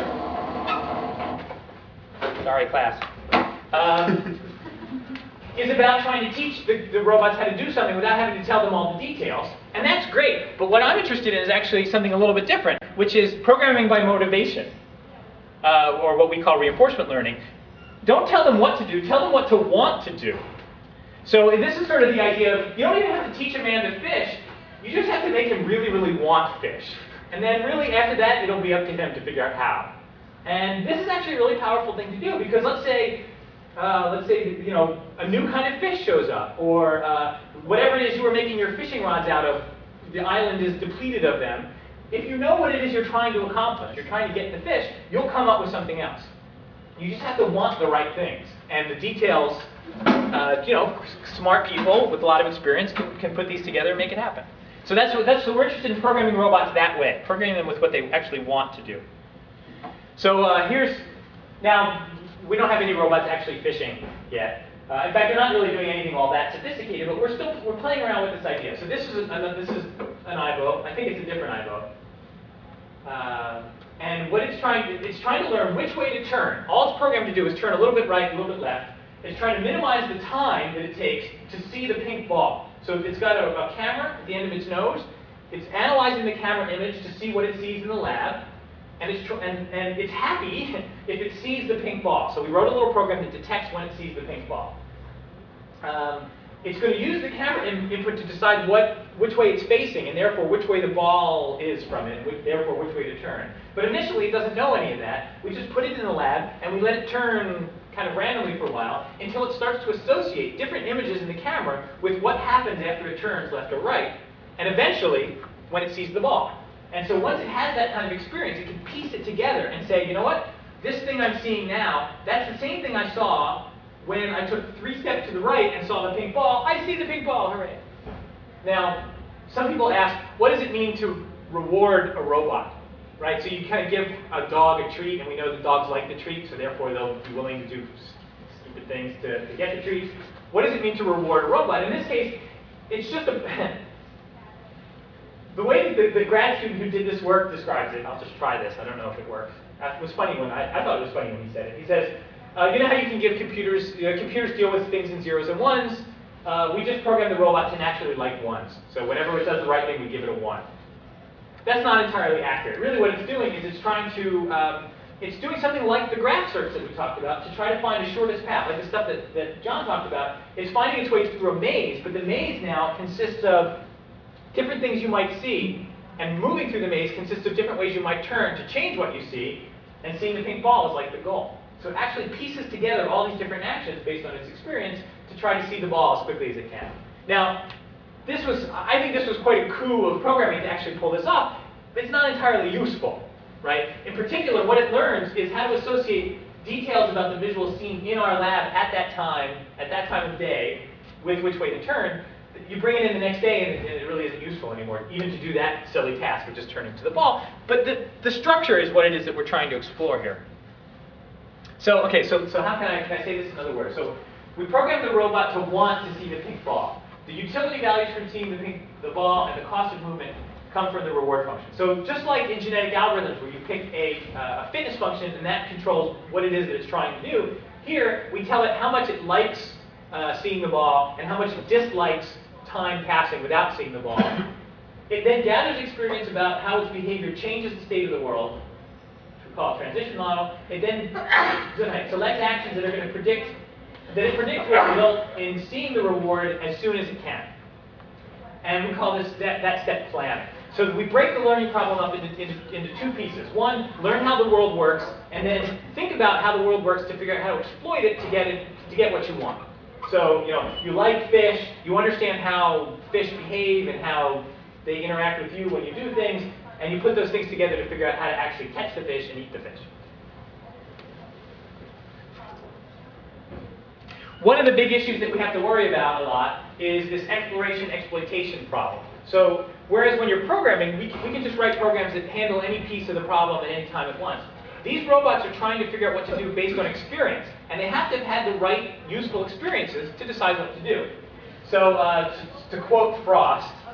A: Sorry, class. Um, is about trying to teach the, the robots how to do something without having to tell them all the details. And that's great. But what I'm interested in is actually something a little bit different, which is programming by motivation, uh, or what we call reinforcement learning. Don't tell them what to do, tell them what to want to do. So this is sort of the idea of, you don't even have to teach a man to fish, you just have to make him really, really want fish. And then really after that, it'll be up to him to figure out how. And this is actually a really powerful thing to do, because let's say, uh, let's say, you know, a new kind of fish shows up, or uh, whatever it is you were making your fishing rods out of, the island is depleted of them. If you know what it is you're trying to accomplish, you're trying to get the fish, you'll come up with something else. You just have to want the right things. And the details, uh, you know, smart people with a lot of experience can, can put these together and make it happen. So that's what, that's what we're interested in, programming robots that way, programming them with what they actually want to do. So uh, here's, now, we don't have any robots actually fishing yet. Uh, in fact, they're not really doing anything all that sophisticated, but we're still, we're playing around with this idea. So this is, a, this is an iBoat. I think it's a different iBoat. Uh, and what it's trying to, it's trying to learn which way to turn. All it's programmed to do is turn a little bit right, a little bit left. It's trying to minimize the time that it takes to see the pink ball. So it's got a, a camera at the end of its nose. It's analyzing the camera image to see what it sees in the lab. And it's, tr and, and it's happy if it sees the pink ball. So we wrote a little program that detects when it sees the pink ball. Um, it's going to use the camera in input to decide what, which way it's facing, and therefore which way the ball is from it, which, therefore which way to turn. But initially it doesn't know any of that. We just put it in the lab, and we let it turn kind of randomly for a while until it starts to associate different images in the camera with what happens after it turns left or right, and eventually when it sees the ball. And so once it has that kind of experience, it can piece it together and say, you know what, this thing I'm seeing now, that's the same thing I saw when I took three steps to the right and saw the pink ball. I see the pink ball, hooray. Now, some people ask, what does it mean to reward a robot? Right, so you kind of give a dog a treat, and we know that dogs like the treat, so therefore they'll be willing to do stupid things to, to get the treat. What does it mean to reward a robot? In this case, it's just a... The way that the, the grad student who did this work describes it, I'll just try this, I don't know if it works. It was funny when, I, I thought it was funny when he said it. He says, uh, you know how you can give computers, you know, computers deal with things in zeros and ones? Uh, we just program the robot to naturally like ones. So whenever it does the right thing, we give it a one. That's not entirely accurate. Really what it's doing is it's trying to, um, it's doing something like the graph search that we talked about to try to find the shortest path, like the stuff that, that John talked about. It's finding its way through a maze, but the maze now consists of different things you might see, and moving through the maze consists of different ways you might turn to change what you see, and seeing the pink ball is like the goal. So it actually pieces together all these different actions based on its experience to try to see the ball as quickly as it can. Now, this was, I think this was quite a coup of programming to actually pull this off, but it's not entirely useful, right? In particular, what it learns is how to associate details about the visual scene in our lab at that time, at that time of day, with which way to turn. You bring it in the next day and it really isn't useful anymore, even to do that silly task of just turning to the ball. But the, the structure is what it is that we're trying to explore here. So, okay, so, so how can I, can I say this in other words? So we programmed the robot to want to see the pink ball. The utility values from seeing the, pink, the ball and the cost of movement come from the reward function. So just like in genetic algorithms where you pick a, uh, a fitness function and that controls what it is that it's trying to do, here we tell it how much it likes uh, seeing the ball and how much it dislikes time passing without seeing the ball. It then gathers experience about how its behavior changes the state of the world, which we call a transition model. It then selects actions that are going to predict, that it predicts will result in seeing the reward as soon as it can. And we call this that, that step planning. So we break the learning problem up into, into, into two pieces. One, learn how the world works, and then think about how the world works to figure out how to exploit it to get it to get what you want. So, you know, you like fish, you understand how fish behave and how they interact with you when you do things, and you put those things together to figure out how to actually catch the fish and eat the fish. One of the big issues that we have to worry about a lot is this exploration-exploitation problem. So, whereas when you're programming, we can, we can just write programs that handle any piece of the problem at any time at once. These robots are trying to figure out what to do based on experience, and they have to have had the right useful experiences to decide what to do. So uh, to, to quote Frost,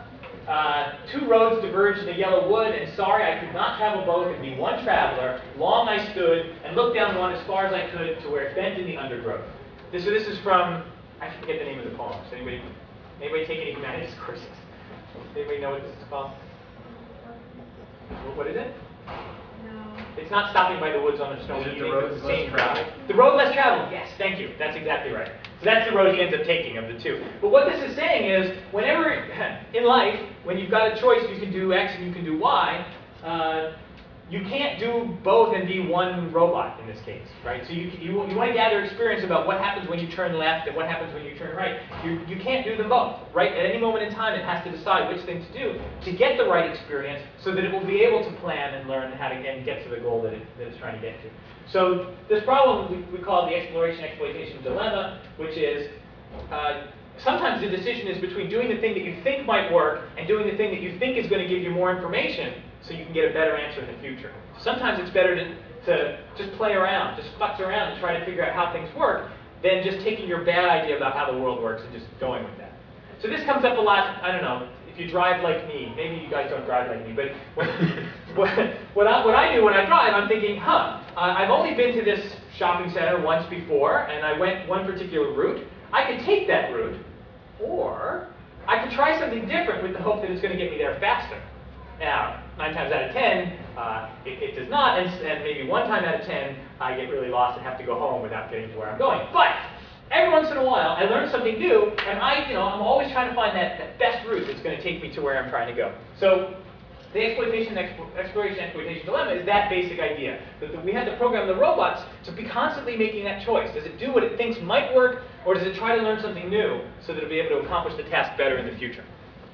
A: Uh, two roads diverged in the yellow wood, and sorry I could not travel both and be one traveler. Long I stood and looked down one as far as I could to where it bent in the undergrowth. This, so this is from, I forget the name of the poem. Does anybody, anybody take any humanities courses? Anybody know what this is called? What, what is it?
D: No.
A: It's not stopping by the woods on a snowy
E: Is it the
A: evening,
E: road
A: but the
E: less
A: same
E: traveled?
A: route. The road less traveled, yes, thank you. That's exactly right. So that's the road he ends up taking of the two. But what this is saying is, whenever in life, when you've got a choice, you can do X and you can do Y, uh, you can't do both and be one robot in this case, right? So you, you, you want to gather experience about what happens when you turn left and what happens when you turn right. You, you can't do them both, right? At any moment in time, it has to decide which thing to do to get the right experience so that it will be able to plan and learn how to and get to the goal that, it, that it's trying to get to. So this problem we, we call the exploration-exploitation dilemma, which is uh, sometimes the decision is between doing the thing that you think might work and doing the thing that you think is going to give you more information so you can get a better answer in the future. Sometimes it's better to, to just play around, just futz around and try to figure out how things work than just taking your bad idea about how the world works and just going with that. So this comes up a lot, I don't know, if you drive like me, maybe you guys don't drive like me, but what, what, what, I, what I do when I drive, I'm thinking, huh, uh, I've only been to this shopping center once before and I went one particular route. I could take that route, or I could try something different with the hope that it's going to get me there faster. Now, nine times out of ten, uh, it, it does not, and, and maybe one time out of ten, I get really lost and have to go home without getting to where I'm going. But every once in a while, I learn something new, and I, you know, I'm always trying to find that, that best route that's going to take me to where I'm trying to go. So the exploitation, expo exploration, exploitation dilemma is that basic idea that the, we have to program the robots to be constantly making that choice. Does it do what it thinks might work, or does it try to learn something new so that it'll be able to accomplish the task better in the future?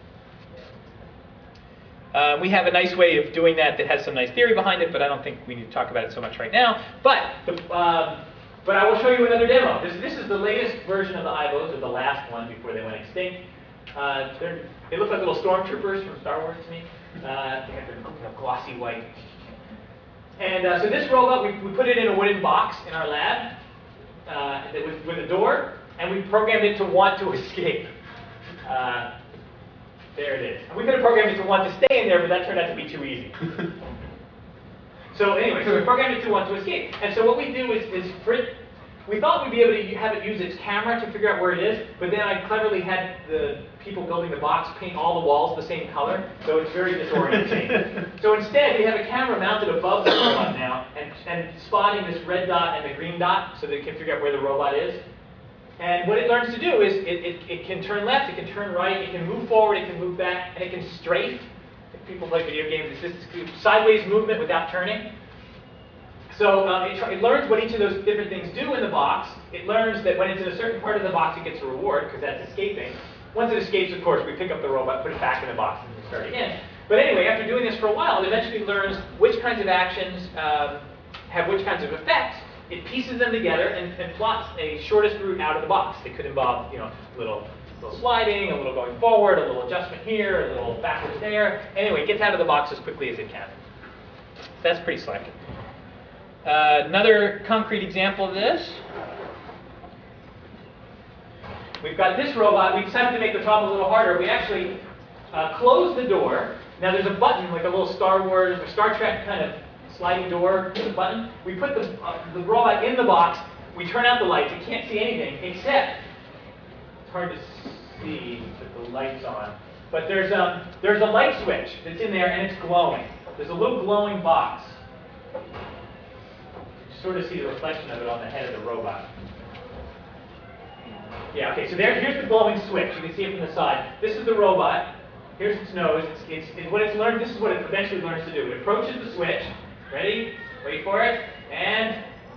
A: Uh, we have a nice way of doing that that has some nice theory behind it, but I don't think we need to talk about it so much right now. But, the, um, but I will show you another demo. This, this is the latest version of the I B Os, or the last one before they went extinct. Uh, they look like little stormtroopers from Star Wars to me. Uh, they have their you know, glossy white. And uh, so this robot, we, we put it in a wooden box in our lab uh, with, with a door, and we programmed it to want to escape. Uh, There it is. We could have programmed it to want to stay in there, but that turned out to be too easy. So anyway, so we programmed it to want to escape. And so what we do is, is for it, we thought we'd be able to have it use its camera to figure out where it is, but then I cleverly had the people building the box paint all the walls the same color, so it's very disorienting. So instead, we have a camera mounted above the robot now, and, and spotting this red dot and the green dot so that it can figure out where the robot is. And what it learns to do is it, it, it can turn left, it can turn right, it can move forward, it can move back, and it can strafe. If people play video games, it's this sideways movement without turning. So um, it, it learns what each of those different things do in the box. It learns that when it's in a certain part of the box, it gets a reward, because that's escaping. Once it escapes, of course, we pick up the robot, put it back in the box, and we start again. But anyway, after doing this for a while, it eventually learns which kinds of actions um, have which kinds of effects. It pieces them together and, and plots a shortest route out of the box. It could involve, you know, a little, little sliding, a little going forward, a little adjustment here, a little backwards there. Anyway, it gets out of the box as quickly as it can. So that's pretty slick. Uh, another concrete example of this. We've got this robot. We decided to make the problem a little harder. We actually uh, closed the door. Now there's a button, like a little Star Wars or Star Trek kind of sliding door with a button. We put the, uh, the robot in the box. We turn out the lights. It can't see anything except, it's hard to see with the lights on, but there's a, there's a light switch that's in there and it's glowing. There's a little glowing box. You sort of see the reflection of it on the head of the robot. Yeah, okay, so there, here's the glowing switch. You can see it from the side. This is the robot. Here's its nose. It's, it's, it's what it's learned. This is what it eventually learns to do. It approaches the switch. Ready? Wait for it. And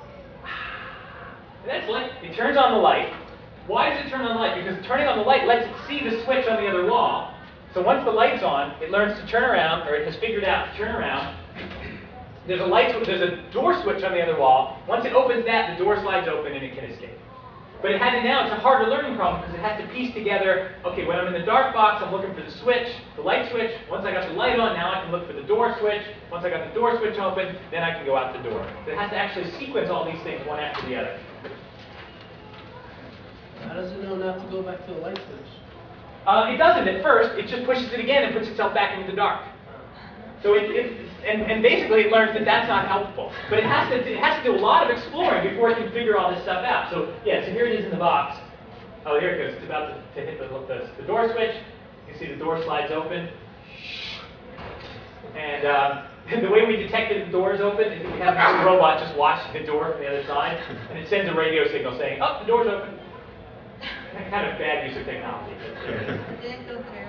A: that's light. It turns on the light. Why does it turn on the light? Because turning on the light lets it see the switch on the other wall. So once the light's on, it learns to turn around, or it has figured out to turn around. There's a light switch, there's a door switch on the other wall. Once it opens that, the door slides open and it can escape. But it had to now, it's a harder learning problem because it has to piece together, okay, when I'm in the dark box, I'm looking for the switch, the light switch. Once I got the light on, now I can look for the door switch. Once I got the door switch open, then I can go out the door. So it has to actually sequence all these things one after the other.
H: How does it know not to go back to the light switch?
A: Uh, it doesn't at first. It just pushes it again and puts itself back into the dark. So it, it and, and basically it learns that that's not helpful. But it has to it has to do a lot of exploring before it can figure all this stuff out. So yeah, so here it is in the box. Oh, here it goes. It's about to, to hit the, the, the door switch. You can see the door slides open. And um, the way we detected the door is open is we have a robot just watch the door from the other side, and it sends a radio signal saying, "Oh, the door's open." Kind of bad use of technology.
D: Didn't go through.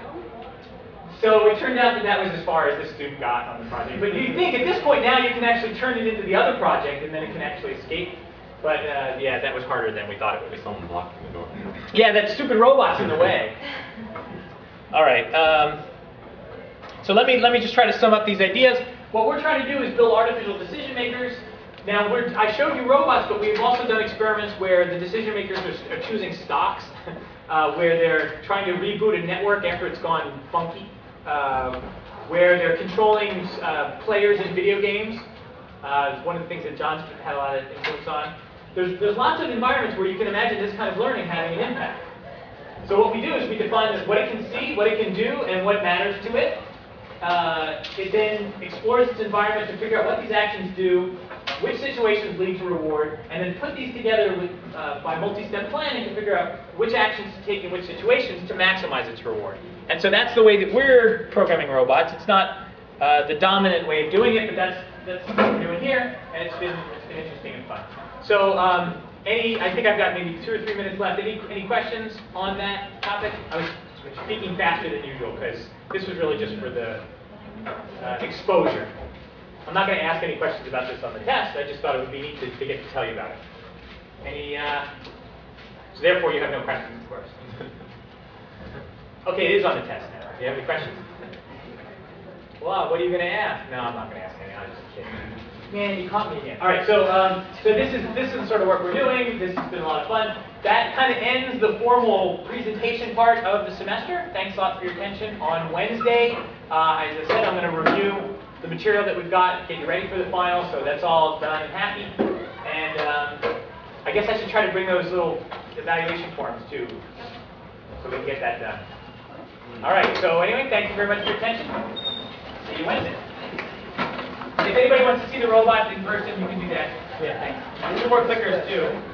A: So it turned out that that was as far as the student got on the project. But you think at this point now you can actually turn it into the other project, and then it can actually escape. But uh, yeah, that was harder than we thought it would be.
E: Someone blocking the door.
A: Yeah, that stupid robot's in the way. All right. Um, so let me let me just try to sum up these ideas. What we're trying to do is build artificial decision makers. Now, we're, I showed you robots, but we've also done experiments where the decision makers are, are choosing stocks, uh, where they're trying to reboot a network after it's gone funky, uh, where they're controlling uh, players in video games. Uh, it's one of the things that John's had a lot of influence on. There's, there's lots of environments where you can imagine this kind of learning having an impact. So what we do is we define this, what it can see, what it can do, and what matters to it. Uh, it then explores its environment to figure out what these actions do, which situations lead to reward, and then put these together with, uh, by multi-step planning to figure out which actions to take in which situations to maximize its reward. And so that's the way that we're programming robots. It's not uh, the dominant way of doing it, but that's, that's what we're doing here, and it's been, it's been interesting and fun. So um, any, I think I've got maybe two or three minutes left. Any, any questions on that topic? I was speaking faster than usual because this was really just for the uh, exposure. I'm not going to ask any questions about this on the test. I just thought it would be neat to, to get to tell you about it. Any, uh, so therefore you have no questions, of course. Okay, it is on the test now. Do you have any questions? Well, what are you going to ask? No, I'm not going to ask any. I'm just kidding. Man, you caught me again. All right, so um, so this is this is the sort of work we're doing. This has been a lot of fun. That kind of ends the formal presentation part of the semester. Thanks a lot for your attention. On Wednesday, uh, as I said, I'm going to review the material that we've got, get you ready for the final. So that's all done and happy. And um, I guess I should try to bring those little evaluation forms too, so we can get that done. All right. So anyway, thank you very much for your attention. See you Wednesday. If anybody wants to see the robot in person, you can do that. Yeah, thanks. There's some more clickers too.